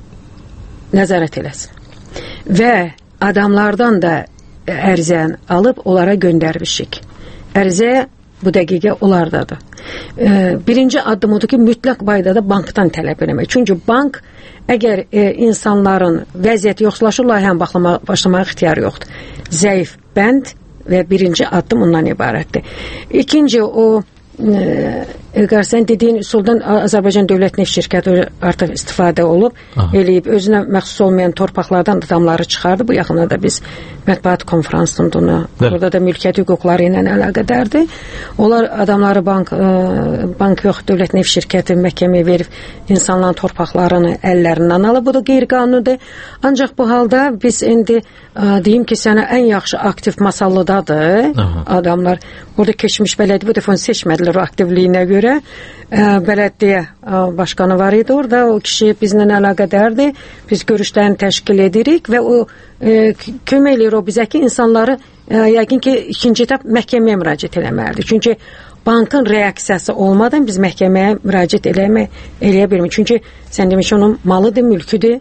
[SPEAKER 6] nəzarət eləsin. Və adamlardan da ərizəni alıb onlara göndərmişik. Ərizə bu dəqiqə onlardadır. Birinci addım odur ki, mütləq qaydada bankdan tələb eləmək. Çünki bank, əgər e, insanların vəziyyəti yoxsulaşır, layihəni başlamağa ixtiyarı yoxdur. Zəif bənd və birinci addım ondan ibarətdir. İkinci, o Elqar, sən dediyin üsuldan Azərbaycan Dövlət Neft Şirkəti artıq istifadə olub, Aha. eləyib, özünə məxsus olmayan torpaqlardan adamları çıxardı. Bu yaxında da biz mətbuat konferansında onu, burada da mülkiyyət hüquqları ilə əlaqədardır. Onlar adamları bank, bank yox, Dövlət Neft Şirkəti məhkəməyə verib insanların torpaqlarını əllərindən alıb. Bu da qeyri-qanunudur. Ancaq bu halda biz indi deyim ki, sənə ən yaxşı aktiv Masallıdadır. Aha. Adamlar burada keçmiş bələdiyyə bu dəfə seçmədilər o aktivliyinə görə. Bələdiyyə başqanı var idi orada, o kişi bizlə əlaqədardır, biz görüşlərini təşkil edirik və o e, kömək eləyir o bizə ki, insanları e, yəqin ki, ikinci etap məhkəməyə müraciət eləməlidir. Çünki bankın reaksiyası olmadan biz məhkəməyə müraciət eləyə, eləyə bilmirik. Çünki sən demiş onun malıdır, mülküdür.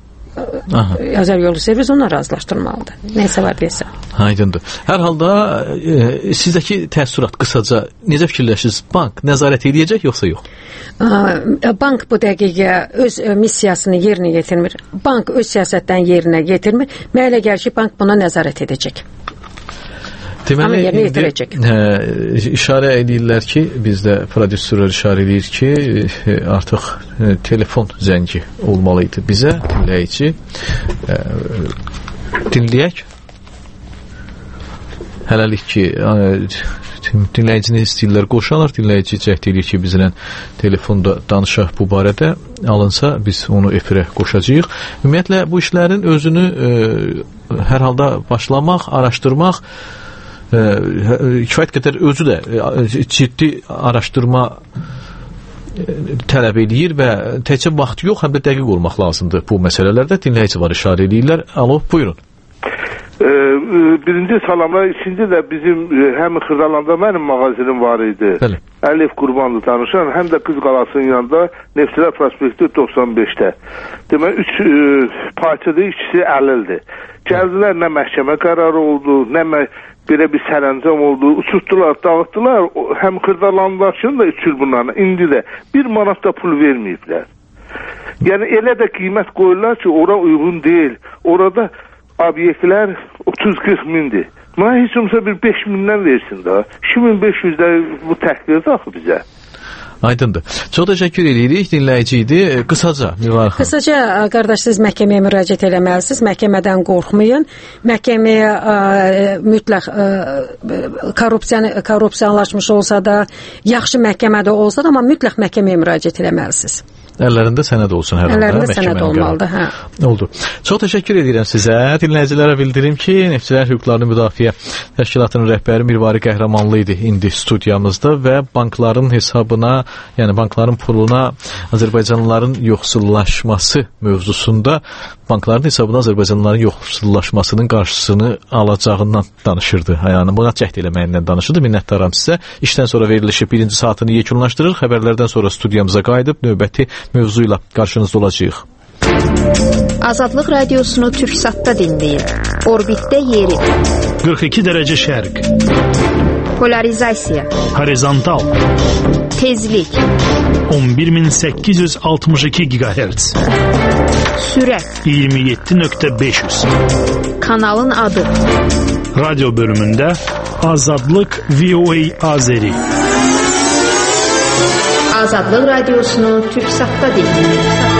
[SPEAKER 6] Azəryolu Servis onunla razılaşdırmalıdır. Neysə var deyəsə.
[SPEAKER 21] Aydındır. Hər halda e, sizdəki təəssürat qısaca necə fikirləşirsiniz? Bank nəzarət edəcək yoxsa yox?
[SPEAKER 6] Bank bu dəqiqə öz missiyasını yerinə yetirmir. Bank öz siyasətdən yerinə yetirmir. Mənə elə gəlir ki, bank buna nəzarət edəcək.
[SPEAKER 21] Deməli, indi, hə, işarə edirlər ki, bizdə prodüserlər işarə edir ki, artıq e, telefon zəngi olmalıydı bizə, dinləyici. E, dinləyək. Hələlik ki, e, dinləyicini istəyirlər qoşanlar, dinləyici cəhd edir ki, bizlə telefonda danışaq bu barədə. Alınsa, biz onu efirə qoşacağıq. Ümumiyyətlə, bu işlərin özünü e, hər halda başlamaq, araşdırmaq, kifayət qədər özü də ciddi araşdırma tələb edir və təkcə vaxt yox, həm də dəqiq olmaq lazımdır bu məsələlərdə. Dinləyici var, işarə edirlər. Alo, buyurun.
[SPEAKER 8] Birinci salamlar, ikinci də bizim həm Xırdalanda mənim mağazinim var idi. Bəli. Əlif Qurbanlı tanışan, həm də Qız Qalasının yanında Neftçilər Prospekti doxsan beşdə. Demək, üç e, parçada ikisi əlildir. Gəldilər, nə məhkəmə qərarı oldu, nə mə belə bir sərəncam oldu. Uçurtdular, dağıtdılar. Həm xırdalandaşını da üçür bunlarla. İndi də bir manat da pul verməyiblər. Yəni elə də qiymət qoyurlar ki, ora uyğun deyil. Orada obyektlər otuz qırx mindir. Mənə heç olmasa bir beş mindən versin də. iki min beş yüzdə bu təhqirdir axı bizə.
[SPEAKER 21] Aydındır. Çox təşəkkür edirik. Dinləyici idi. Qısaca Mirvar xanım.
[SPEAKER 6] Qısaca qardaş, siz məhkəməyə müraciət eləməlisiniz. Məhkəmədən qorxmayın. Məhkəməyə ə, mütləq ə, korrupsiya korrupsiyalaşmış olsa da, yaxşı məhkəmədə olsa da, amma mütləq məhkəməyə müraciət eləməlisiniz.
[SPEAKER 21] Əllərində sənəd olsun hər halda.
[SPEAKER 6] Əllərində sənəd olmalıdır, hə.
[SPEAKER 21] Oldu. Çox təşəkkür edirəm sizə. Dinləyicilərə bildirim ki, Neftçilər Hüquqlarını Müdafiə Təşkilatının rəhbəri Mirvari Qəhrəmanlı idi indi studiyamızda və bankların hesabına, yəni bankların puluna Azərbaycanlıların yoxsullaşması mövzusunda bankların hesabına Azərbaycanlıların yoxsullaşmasının qarşısını alacağından danışırdı. Yəni buna cəhd eləməyindən danışırdı. Minnətdaram sizə. İşdən sonra verilişi birinci saatını yekunlaşdırır. Xəbərlərdən sonra studiyamıza qayıdıb növbəti mövzu ilə qarşınızda olacağıq.
[SPEAKER 2] Azadlıq radiosunu Türksatda dinləyin. Orbitdə yeri.
[SPEAKER 15] qırx iki dərəcə şərq.
[SPEAKER 2] Polarizasiya.
[SPEAKER 15] Horizontal.
[SPEAKER 2] Tezlik.
[SPEAKER 15] on bir min səkkiz yüz altmış iki gigahertz.
[SPEAKER 2] Sürət.
[SPEAKER 15] iyirmi yeddi nöqtə beş yüz.
[SPEAKER 2] Kanalın adı.
[SPEAKER 15] Radyo bölümündə Azadlıq V O A Azeri.
[SPEAKER 2] Azadlıq radiosunu Türksatda dinləyin.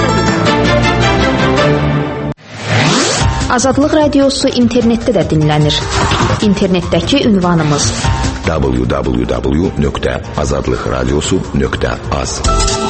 [SPEAKER 2] Azadlıq radiosu internetdə də dinlənir. İnternetdəki ünvanımız
[SPEAKER 24] w w w nöqtə azadlıqradiosu nöqtə az.